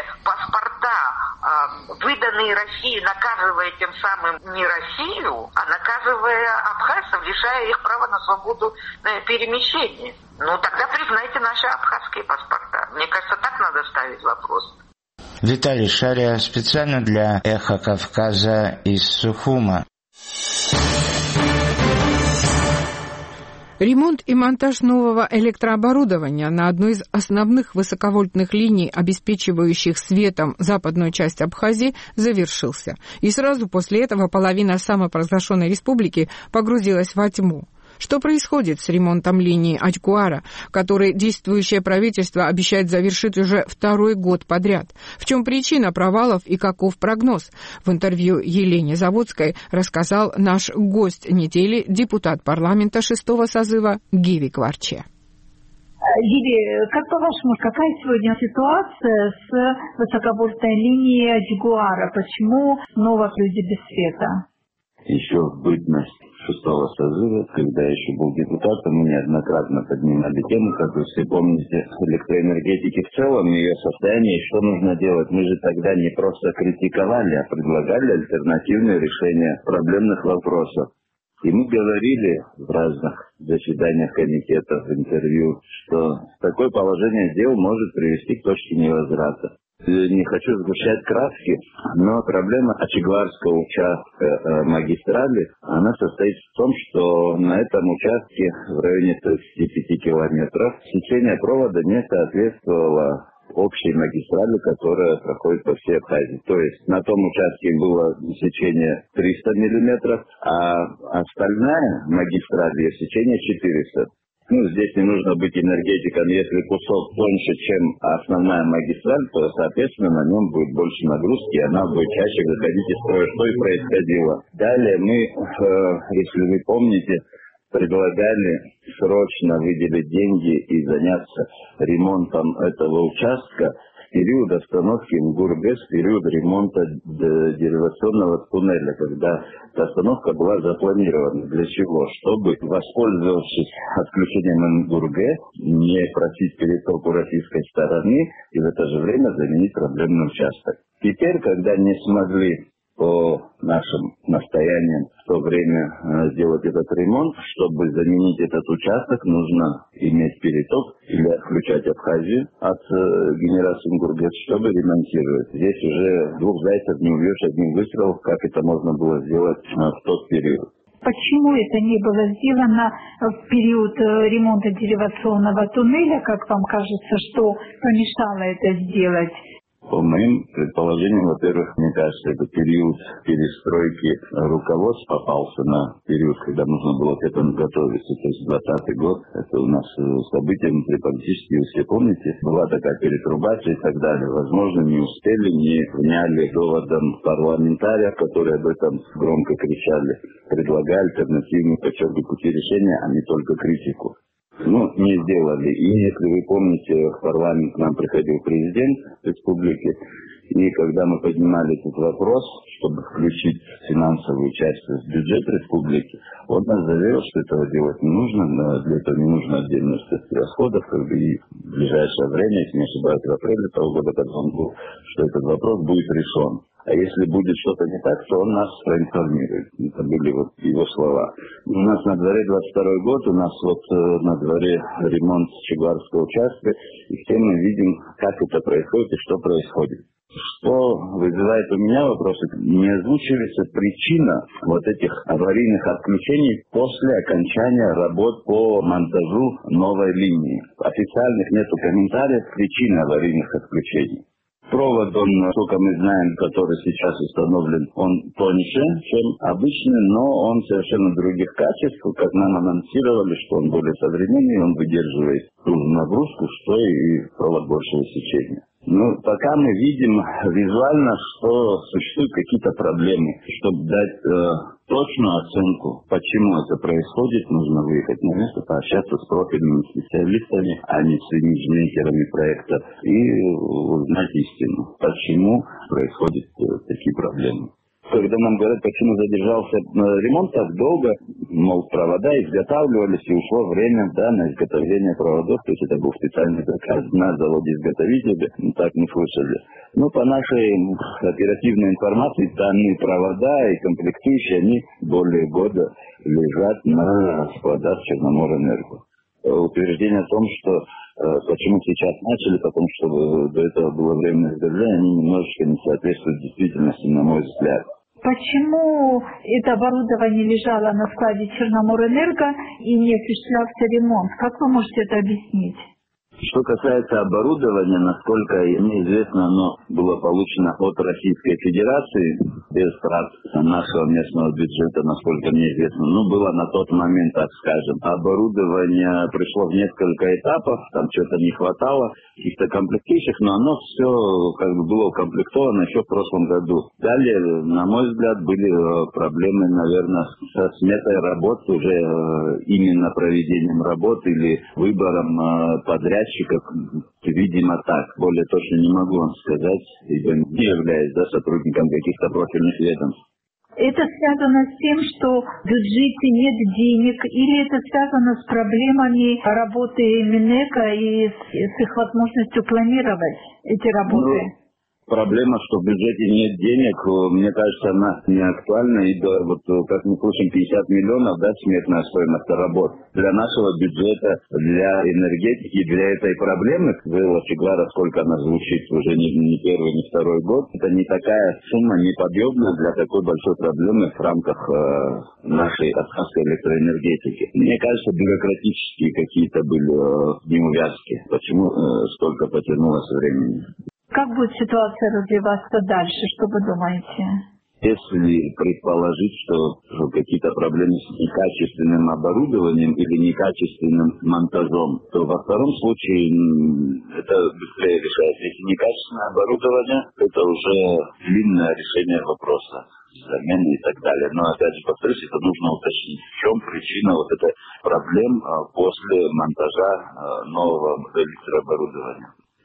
паспорта, выданные России, наказывая тем самым не Россию, а наказывая абхазцев, лишая их права на свободу перемещения. Ну, тогда признайте наши абхазские паспорта. Мне кажется, так надо ставить вопрос. Виталий Шария специально для «Эхо Кавказа» из Сухума. Ремонт и монтаж нового электрооборудования на одной из основных высоковольтных линий, обеспечивающих светом западную часть Абхазии, завершился. И сразу после этого половина самопровозглашенной республики погрузилась во тьму. Что происходит с ремонтом линии Атькуара, который действующее правительство обещает завершить уже второй год подряд? В чем причина провалов и каков прогноз? В интервью Елене Заводской рассказал наш гость недели, депутат парламента 6-го созыва Гиви Кварче. Гиви, как по-вашему, какая сегодня ситуация с высоковольтной линией Атькуара? Почему снова люди без света? Еще в бытность 6-го созыва, когда я еще был депутатом, мы неоднократно поднимали тему, как вы все помните, электроэнергетики в целом, ее состояние, что нужно делать. Мы же тогда не просто критиковали, а предлагали альтернативные решения проблемных вопросов. И мы говорили в разных заседаниях комитетов, в интервью, что такое положение дел может привести к точке невозврата. Не хочу сгущать краски, но проблема Ачегларского участка магистрали, она состоит в том, что на этом участке в районе 35 километров сечение провода не соответствовало общей магистрали, которая проходит по всей Абхазии. То есть на том участке было сечение 300 миллиметров, а остальная магистраль, ее сечение 400. Здесь не нужно быть энергетиком. Если кусок тоньше, чем основная магистраль, то, соответственно, на нем будет больше нагрузки, и она будет чаще выходить из строя, что и происходило. Далее мы, если вы помните, предлагали срочно выделить деньги и заняться ремонтом этого участка. период остановки в ГУРГЭС, период ремонта деривационного туннеля, когда эта остановка была запланирована. Для чего? Чтобы, воспользовавшись отключением ГУРГЭ, не просить переток у российской стороны и в это же время заменить проблемный участок. Теперь, когда не смогли по нашим настояниям в то время сделать этот ремонт, чтобы заменить этот участок, нужно иметь переток или отключать Абхазию от генерации ГУРГЭС, чтобы ремонтировать. Здесь уже двух зайцев не убьешь одним выстрелом, как это можно было сделать в тот период. Почему это не было сделано в период ремонта деривационного туннеля, как вам кажется, что помешало это сделать? По моим предположениям, во-первых, мне кажется, это период перестройки руководства попался на период, когда нужно было к этому готовиться. То есть 2020 год, это у нас события внутриполитические, вы все помните, была такая перетрубация и так далее. Возможно, не успели, не вняли доводам парламентариев, которые об этом громко кричали, предлагая альтернативные подчеркнутые пути решения, а не только критику. Не сделали. И если вы помните, в парламент к нам приходил президент республики, и когда мы поднимали этот вопрос, чтобы включить финансовую часть в бюджет республики, он нас заверил, что этого делать не нужно, для этого не нужно отдельных расходов, и в ближайшее время, если не ошибаюсь, в апреле того года, когда он был, что этот вопрос будет решен. А если будет что-то не так, то он нас проинформирует. Это были его слова. У нас на дворе 22 год, у нас на дворе ремонт Чегварского участка, и все мы видим, как это происходит и что происходит. Что вызывает у меня вопросы, не озвучивается причина этих аварийных отключений после окончания работ по монтажу новой линии. Официальных нету комментариев причины аварийных отключений. Провод, сколько мы знаем, который сейчас установлен, он тоньше, чем обычный, но он совершенно других качеств, как нам анонсировали, что он более современный, он выдерживает ту нагрузку, что и провод большего сечения. Пока мы видим визуально, что существуют какие-то проблемы. Чтобы дать точную оценку, почему это происходит, нужно выехать на место, пообщаться с профильными специалистами, а не с имиджмейкерами проекта, и узнать истину, почему происходят такие проблемы. Когда нам говорят, почему задержался ремонт так долго, мол, провода изготавливались, и ушло время на изготовление проводов, то есть это был специальный заказ на заводе-изготовителе, так не слышали. По нашей оперативной информации, данные провода и комплектующие, они более года лежат на складах Черноморэнерго. Утверждение о том, что почему сейчас начали, потому что до этого было временное изготовление, они немножечко не соответствуют действительности, на мой взгляд. Почему это оборудование лежало на складе Черноморэнерго и не осуществлялся ремонт? Как вы можете это объяснить? Что касается оборудования, насколько мне известно, оно было получено от Российской Федерации без трат нашего местного бюджета, насколько мне известно. Было на тот момент, так скажем. Оборудование пришло в несколько этапов, там что-то не хватало, каких-то комплектующих, но оно все было укомплектовано еще в прошлом году. Далее, на мой взгляд, были проблемы, наверное, со сметой работ, уже именно проведением работ или выбором подрядчиков. Видимо, так. Более точно не могу вам сказать, ибо не являюсь сотрудником каких-то профильных ведомств. Это связано с тем, что в бюджете нет денег, или это связано с проблемами работы Минэка и с их возможностью планировать эти работы? Проблема, что в бюджете нет денег, мне кажется, она не актуальна. И как мы слышим, 50 миллионов, смертная стоимость работ. Для нашего бюджета, для энергетики, для этой проблемы, Чегвара, сколько она звучит уже не первый, не второй год, это не такая сумма неподъемная для такой большой проблемы в рамках нашей абхазской электроэнергетики. Мне кажется, бюрократические какие-то были неувязки. Почему столько потянулось времени? Как будет ситуация развиваться дальше? Что вы думаете? Если предположить, что какие-то проблемы с некачественным оборудованием или некачественным монтажом, то во втором случае это быстрее решается. Если некачественное оборудование, это уже длинное решение вопроса замены и так далее. Но опять же, повторюсь, это нужно уточнить, в чем причина этой проблем после монтажа нового электрооборудования.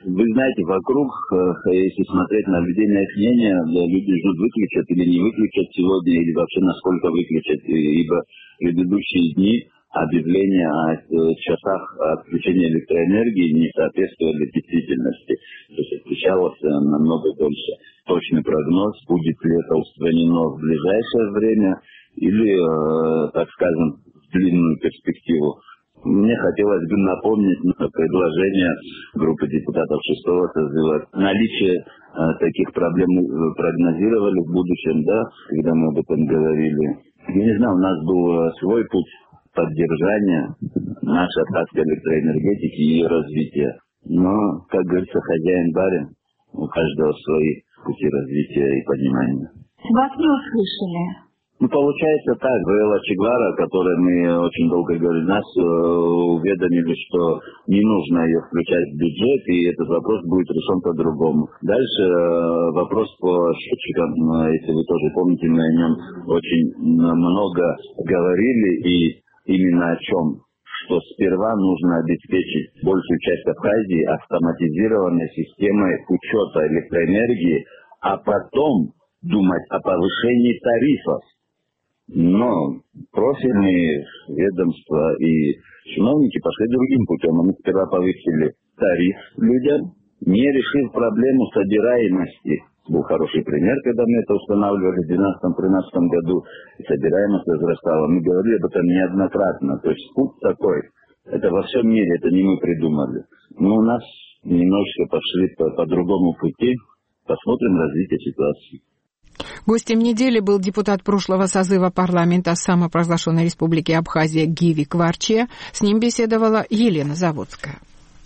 Вы знаете, вокруг, если смотреть на людей, на их мнение, люди ждут, выключат или не выключат сегодня, или вообще насколько выключат, ибо предыдущие дни объявления о часах отключения электроэнергии не соответствовали действительности. То есть отключалось намного дольше. Точный прогноз, будет ли это устранено в ближайшее время или, так скажем, в длинную перспективу. Мне хотелось бы напомнить предложение группы депутатов 6-го созыва. Наличие таких проблем прогнозировали в будущем, да, когда мы об этом говорили. Я не знаю, у нас был свой путь поддержания нашей абхазской электроэнергетики и ее развития. Но, как говорится, хозяин барин, у каждого свои пути развития и понимания. Вас не услышали. Получается так, Вела Чеглара, о которой мы очень долго говорили, нас уведомили, что не нужно ее включать в бюджет, и этот вопрос будет решен по-другому. Дальше вопрос по счетчикам, если вы тоже помните, мы о нем очень много говорили, и именно о чем? Что сперва нужно обеспечить большую часть Абхазии автоматизированной системой учета электроэнергии, а потом думать о повышении тарифов. Но профильные ведомства и чиновники пошли другим путем. Они сперва повысили тариф людям, не решив проблему собираемости. Был хороший пример, когда мы это устанавливали в 2012-2013 году, и собираемость возрастала. Мы говорили об этом неоднократно. То есть путь такой. Это во всем мире, это не мы придумали. Но у нас немножечко пошли по другому пути. Посмотрим развитие ситуации. Гостем недели был депутат прошлого созыва парламента самопровозглашенной республики Абхазия Гиви Кварчия. С ним беседовала Елена Заводская.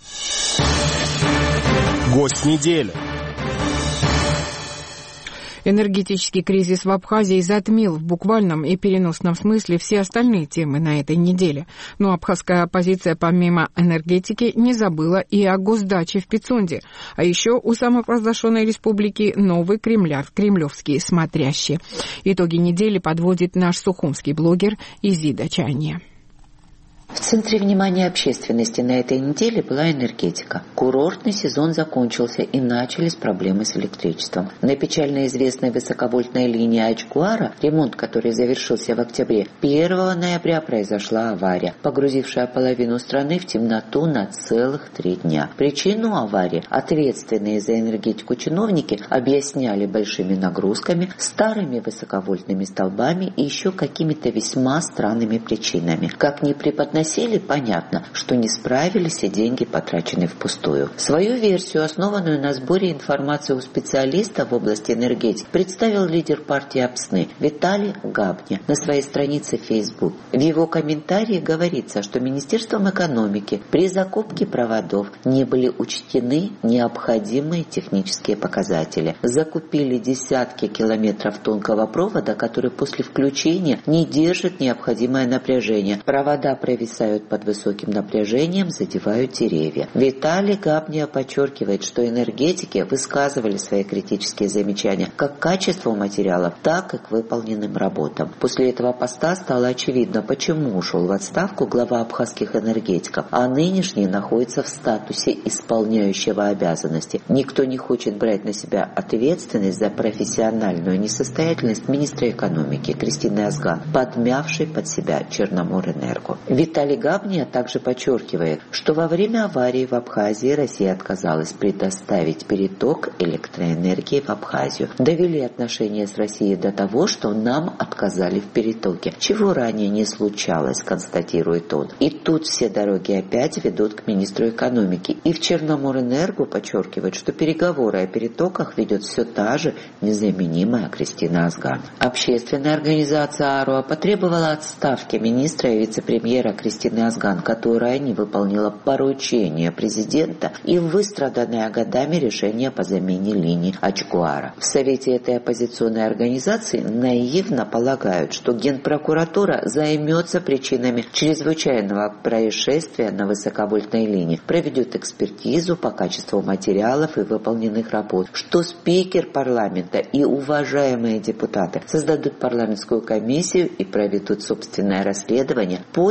Гость недели. Энергетический кризис в Абхазии затмил в буквальном и переносном смысле все остальные темы на этой неделе. Но абхазская оппозиция помимо энергетики не забыла и о госдаче в Пицунде. А еще у самопровозглашенной республики новый кремлевский смотрящий. Итоги недели подводит наш сухумский блогер Изида Чайния. В центре внимания общественности на этой неделе была энергетика. Курортный сезон закончился и начались проблемы с электричеством. На печально известной высоковольтной линии Ачгуара, ремонт которой завершился в октябре, 1 ноября произошла авария, погрузившая половину страны в темноту на целых 3 дня. Причину аварии ответственные за энергетику чиновники объясняли большими нагрузками, старыми высоковольтными столбами и еще какими-то весьма странными причинами. Как ни преподносили, понятно, что не справились и деньги потрачены впустую. Свою версию, основанную на сборе информации у специалистов в области энергетики, представил лидер партии Апсны Виталий Габня на своей странице в Facebook. В его комментарии говорится, что Министерством экономики при закупке проводов не были учтены необходимые технические показатели. Закупили десятки километров тонкого провода, который после включения не держит необходимое напряжение. Провода провисают под высоким напряжением, задевают деревья. Виталий Габня подчеркивает, что энергетики высказывали свои критические замечания как к качеству материалов, так и к выполненным работам. После этого поста стало очевидно, почему ушел в отставку глава абхазских энергетиков, а нынешний находится в статусе исполняющего обязанности. Никто не хочет брать на себя ответственность за профессиональную несостоятельность министра экономики Кристины Азган, подмявшей под себя Черноморэнерго. Виталий Габня также подчеркивает, что во время аварии в Абхазии Россия отказалась предоставить переток электроэнергии в Абхазию. Довели отношения с Россией до того, что нам отказали в перетоке, чего ранее не случалось, констатирует он. И тут все дороги опять ведут к министру экономики. И в Черноморэнерго подчеркивает, что переговоры о перетоках ведет все та же незаменимая Кристина Азган. Общественная организация АРУА потребовала отставки министра и вице-премьера Кристины Азган, которая не выполнила поручение президента и выстраданное годами решение по замене линий Ачгуара. В совете этой оппозиционной организации наивно полагают, что Генпрокуратура займется причинами чрезвычайного происшествия на высоковольтной линии, проведет экспертизу по качеству материалов и выполненных работ, что спикер парламента и уважаемые депутаты создадут парламентскую комиссию и проведут собственное расследование по неэффективности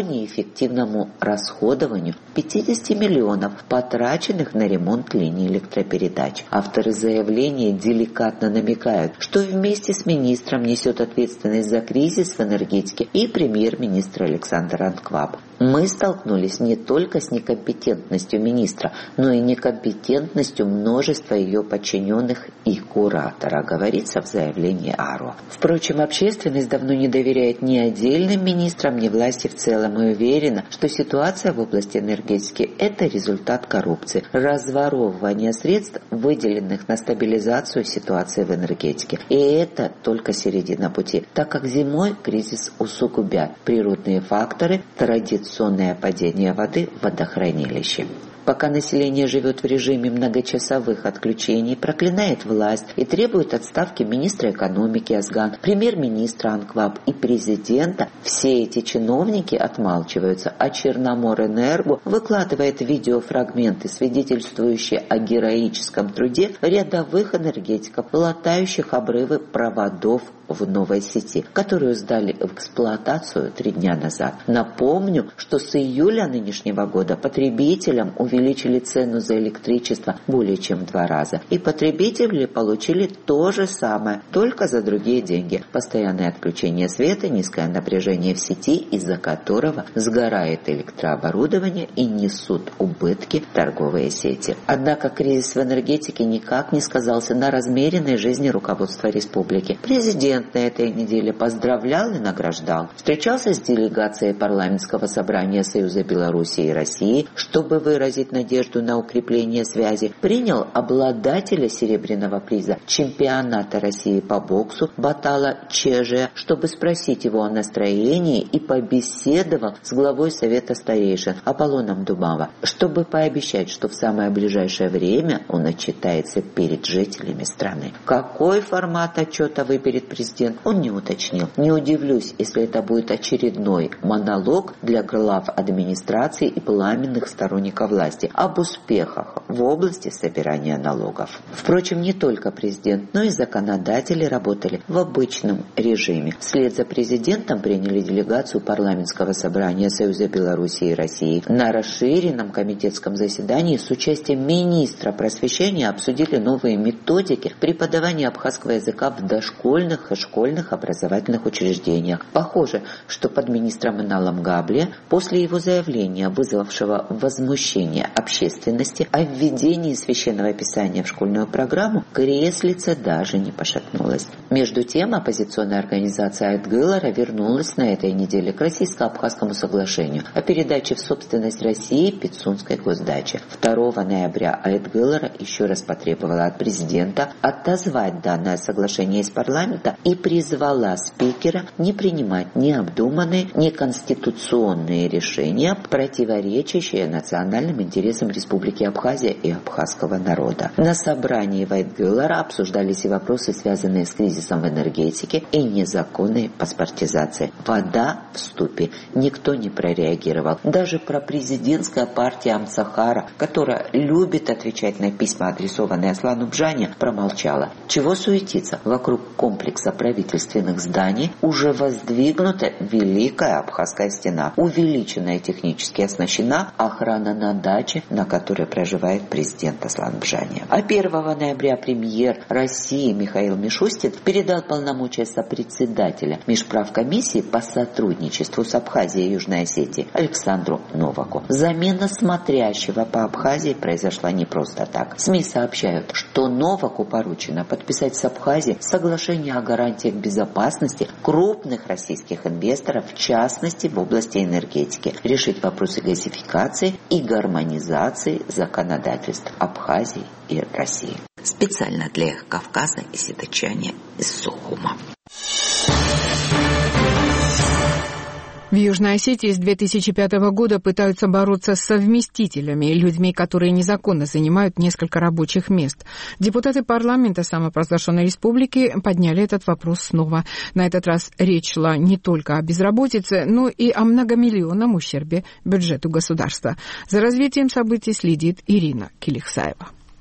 эффективному расходованию 50 миллионов, потраченных на ремонт линий электропередач. Авторы заявления деликатно намекают, что вместе с министром несет ответственность за кризис в энергетике и премьер-министр Александр Анкваб. Мы столкнулись не только с некомпетентностью министра, но и некомпетентностью множества ее подчиненных и куратора, говорится в заявлении АРО. Впрочем, общественность давно не доверяет ни отдельным министрам, ни власти в целом и уверена, что ситуация в области энергетики – это результат коррупции, разворовывания средств, выделенных на стабилизацию ситуации в энергетике. И это только середина пути, так как зимой кризис усугубят природные факторы, традиционное падение воды в водохранилище. Пока население живет в режиме многочасовых отключений, проклинает власть и требует отставки министра экономики Азган, премьер-министра Анкваб и президента, все эти чиновники отмалчиваются, а Черноморэнерго выкладывает видеофрагменты, свидетельствующие о героическом труде рядовых энергетиков, латающих обрывы проводов в новой сети, которую сдали в эксплуатацию 3 дня назад. Напомню, что с июля нынешнего года потребителям увеличили цену за электричество более чем в 2 раза. И потребители получили то же самое, только за другие деньги. Постоянное отключение света, низкое напряжение в сети, из-за которого сгорает электрооборудование и несут убытки торговые сети. Однако кризис в энергетике никак не сказался на размеренной жизни руководства республики. Президент на этой неделе поздравлял и награждал. Встречался с делегацией парламентского собрания Союза Беларуси и России, чтобы выразить надежду на укрепление связи. Принял обладателя серебряного приза чемпионата России по боксу Батала Чеже, чтобы спросить его о настроении, и побеседовал с главой Совета старейшин Аполлоном Дубава, чтобы пообещать, что в самое ближайшее время он отчитается перед жителями страны. Какой формат отчета выберет президент, он не уточнил. Не удивлюсь, если это будет очередной монолог для глав администрации и пламенных сторонников власти об успехах в области собирания налогов. Впрочем, не только президент, но и законодатели работали в обычном режиме. Вслед за президентом приняли делегацию парламентского собрания Союза Беларуси и России. На расширенном комитетском заседании с участием министра просвещения обсудили новые методики преподавания абхазского языка в дошкольных и школьных образовательных учреждениях. Похоже, что под министром Иналом Габле после его заявления, вызвавшего возмущение общественности о введении священного писания в школьную программу, креслица даже не пошатнулась. Между тем, оппозиционная организация Айтгылара вернулась на этой неделе к российско-абхазскому соглашению о передаче в собственность России Пицунской госдачи. 2 ноября Айтгылара еще раз потребовала от президента отозвать данное соглашение из парламента и призвала спикера не принимать необдуманные, неконституционные решения, противоречащие национальным интересам Республики Абхазия и абхазского народа. На собрании в Айтгылара обсуждались и вопросы, связанные с кризисом в энергетике и незаконной паспортизацией. Вода в ступе. Никто не прореагировал. Даже пропрезидентская партия Амцахара, которая любит отвечать на письма, адресованные Аслану Бжане, промолчала. Чего суетиться? Вокруг комплекса правительственных зданий уже воздвигнута Великая Абхазская стена, увеличенная технически оснащена, охрана на даче, на которой проживает президент Аслан Бжане. А 1 ноября премьер России Михаил Мишустин передал полномочия сопредседателя Межправкомиссии по сотрудничеству с Абхазией и Южной Осетией Александру Новаку. Замена смотрящего по Абхазии произошла не просто так. СМИ сообщают, что Новаку поручено подписать с Абхазией соглашение о гарантиях безопасности крупных российских инвесторов, в частности в области энергетики, решить вопросы газификации и гармонизации законодательств Абхазии и России. Специально для Эхо Кавказа и Сидочане из Сухума. В Южной Осетии с 2005 года пытаются бороться с совместителями, людьми, которые незаконно занимают несколько рабочих мест. Депутаты парламента самопровозглашенной республики подняли этот вопрос снова. На этот раз речь шла не только о безработице, но и о многомиллионном ущербе бюджету государства. За развитием событий следит Ирина Килихсаева.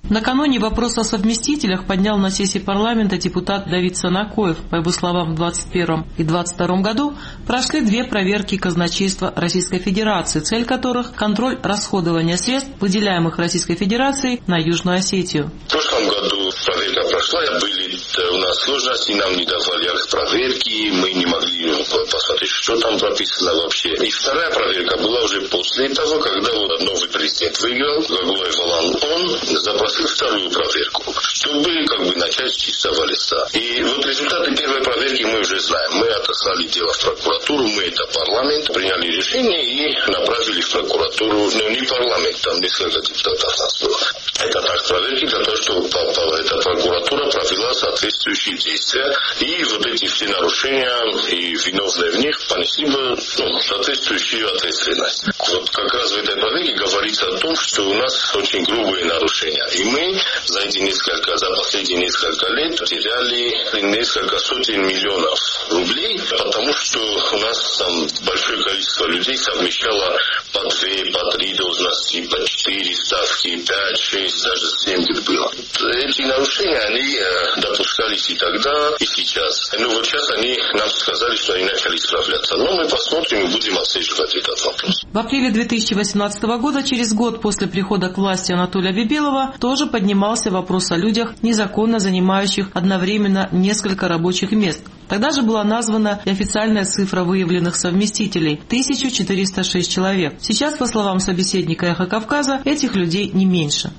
Накануне вопрос о совместителях поднял на сессии парламента депутат Давид Санакоев. По его словам, в 2021 и 2022 году прошли 2 проверки казначейства Российской Федерации, цель которых – контроль расходования средств, выделяемых Российской Федерацией на Южную Осетию. В прошлом году проверка прошла, были у нас сложности, нам не давали проверки, мы не могли посмотреть, что там прописано вообще. И вторая проверка была уже после того, когда новый президент выиграл, Гаглоев Алан, он запросил вторую проверку, чтобы начать с чистого листа. И вот результаты первой проверки мы уже знаем. Мы отослали дело в прокуратуру, мы это парламент, приняли решение и направили в прокуратуру, но не парламент, там несколько депутатов нас было. Это так проверки для того, чтобы эта прокуратура провела соответствующие действия, и вот эти все нарушения и виновные в них понесли бы соответствующую ответственность. Вот как раз в этой проверке говорится о том, что у нас очень грубые нарушения. И мы за последние несколько лет теряли несколько сотен миллионов рублей, потому что у нас там большое количество людей совмещало по 2, по 3 должности, по 4 ставки, 5, 6, даже 7 было. Эти нарушения, они допускались и тогда, и сейчас. Но вот сейчас они нам сказали, что они начали исправляться. Но мы посмотрим и будем отслеживать этот вопрос. В апреле 2018 года, через год после прихода к власти Анатолия Бебелова, тоже поднимался вопрос о людях, незаконно занимающих одновременно несколько рабочих мест. Тогда же была названа и официальная цифра выявленных совместителей – 1406 человек. Сейчас, по словам собеседника «Эхо Кавказа», этих людей не меньше.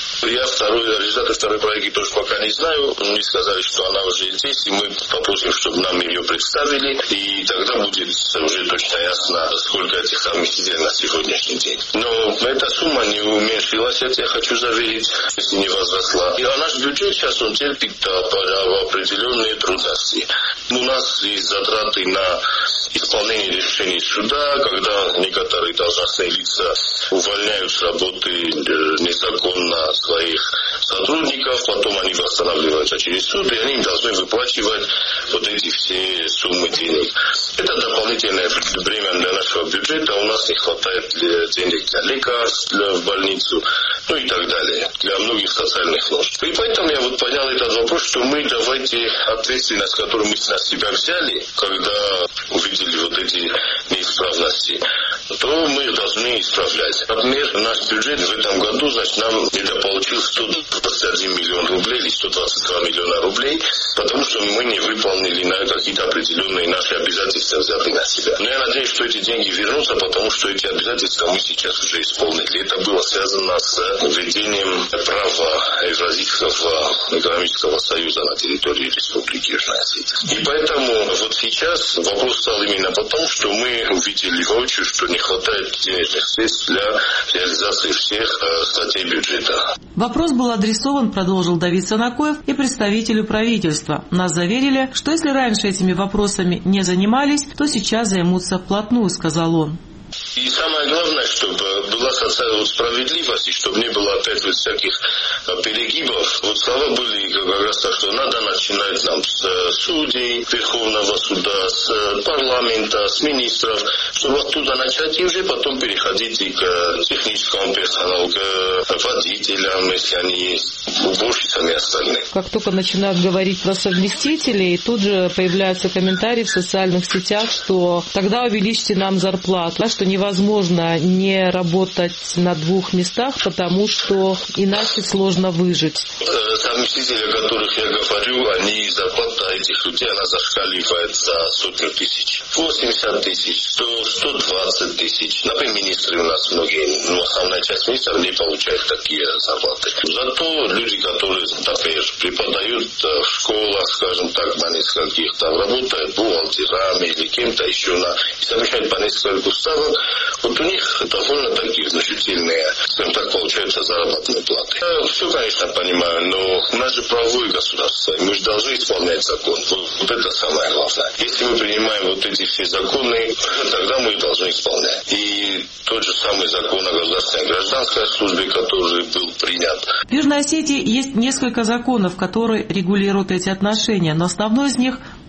Я результаты второй проверки тоже пока не знаю. Мне сказали, что она уже здесь, и мы попросим, чтобы нам ее представили. И тогда будет уже точно ясно, сколько этих совместителей на сегодняшний день. Но эта сумма не уменьшилась, это я хочу заверить, если не возросла. И наш бюджет сейчас он терпит определенные трудности. У нас есть затраты на исполнение решений суда, когда некоторые должностные лица увольняют с работы незаконно своих сотрудников, потом они восстанавливаются через суд, и они должны выплачивать вот эти все суммы денег. Это дополнительное бремя для нашего бюджета, у нас не хватает денег для лекарств, в больницу, и так далее, для многих социальных нужд. И поэтому я поднял этот вопрос, что мы давайте ответственность, которую мы на себя взяли, когда увидели вот эти неисправности, то мы должны исправлять. Например, наш бюджет в этом году, нам недополучил 121 миллион рублей или 122 миллиона рублей, потому что мы не выполнили на какие-то определенные наши обязательства, взятые на себя. Но я надеюсь, что эти деньги вернутся, потому что эти обязательства мы сейчас уже исполнили. Это было связано с введением права Евразийского экономического союза на территории Республики Южная Осетия. И поэтому вот сейчас вопрос стал именно потому, что мы увидели воочию, что не хватает денежных средств для реализации всех статей бюджета. Вопрос был адресован, продолжил Давид Санакоев, и представителю правительства. Нас заверили, что если раньше этими вопросами не занимались, то сейчас займутся вплотную, сказал он. И самое главное, чтобы была социальная справедливость, и чтобы не было опять всяких перегибов. Слова были как раз так, что надо начинать нам с судей Верховного суда, с парламента, с министров, чтобы оттуда начать и уже потом переходить и к техническому персоналу, к водителям, если они есть, уборщицам и остальным. Как только начинают говорить про совместителей, тут же появляются комментарии в социальных сетях, что тогда увеличьте нам зарплату, что невозможно не работать на 2 местах, потому что иначе сложно выжить. Совместители, о которых я говорю, зарплата этих людей, она зашкаливает за сотню тысяч. 80 тысяч, 100, 120 тысяч. Например, министры у нас многие, основная часть министров не получает такие зарплаты. Зато люди, которые, например, преподают в школах, скажем так, на нескольких, там работают бухгалтерами или кем-то еще и совмещают по несколько ставок, вот у них довольно такие значительные, скажем так, получаются заработные платы. Я все, конечно, понимаю, но у нас же правовое государство, мы же должны исполнять закон. Вот это самое главное. Если мы принимаем вот эти все законы, тогда мы их должны исполнять. И тот же самый закон о государственной гражданской службе, который был принят. В Южной Осетии есть несколько законов, которые регулируют эти отношения, но основной из них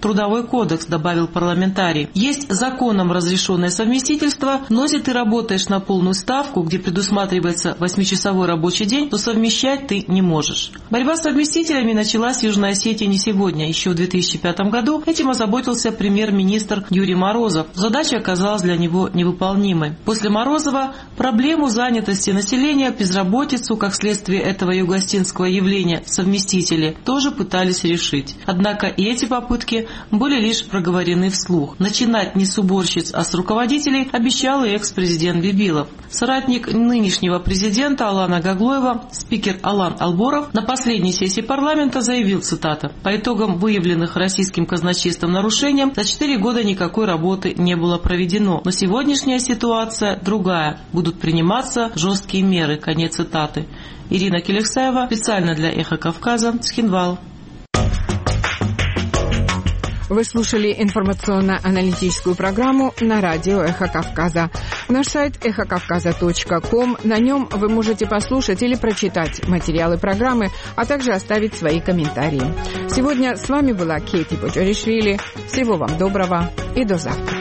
Трудовой кодекс, добавил парламентарий. Есть законом разрешенное совместительство, но если ты работаешь на полную ставку, где предусматривается 8-часовой рабочий день, то совмещать ты не можешь. Борьба с совместителями началась в Южной Осетии не сегодня. Еще в 2005 году этим озаботился премьер-министр Юрий Морозов. Задача оказалась для него невыполнимой. После Морозова проблему занятости населения, безработицу, как следствие этого юго-осетинского явления, совместители тоже пытались решить. Однако и эти попытки были лишь проговорены вслух. Начинать не с уборщиц, а с руководителей обещал и экс-президент Бибилов. Соратник нынешнего президента Алана Гаглоева, спикер Алан Алборов, на последней сессии парламента заявил, цитата: «По итогам выявленных российским казначейством нарушений за 4 года никакой работы не было проведено. Но сегодняшняя ситуация другая. Будут приниматься жесткие меры». Конец цитаты. Ирина Келексаева, специально для «Эхо Кавказа», Цхинвал. Вы слушали информационно-аналитическую программу на радио «Эхо Кавказа». Наш сайт эхокавказа.ком. На нем вы можете послушать или прочитать материалы программы, а также оставить свои комментарии. Сегодня с вами была Кейти Боджоришвили. Всего вам доброго и до завтра.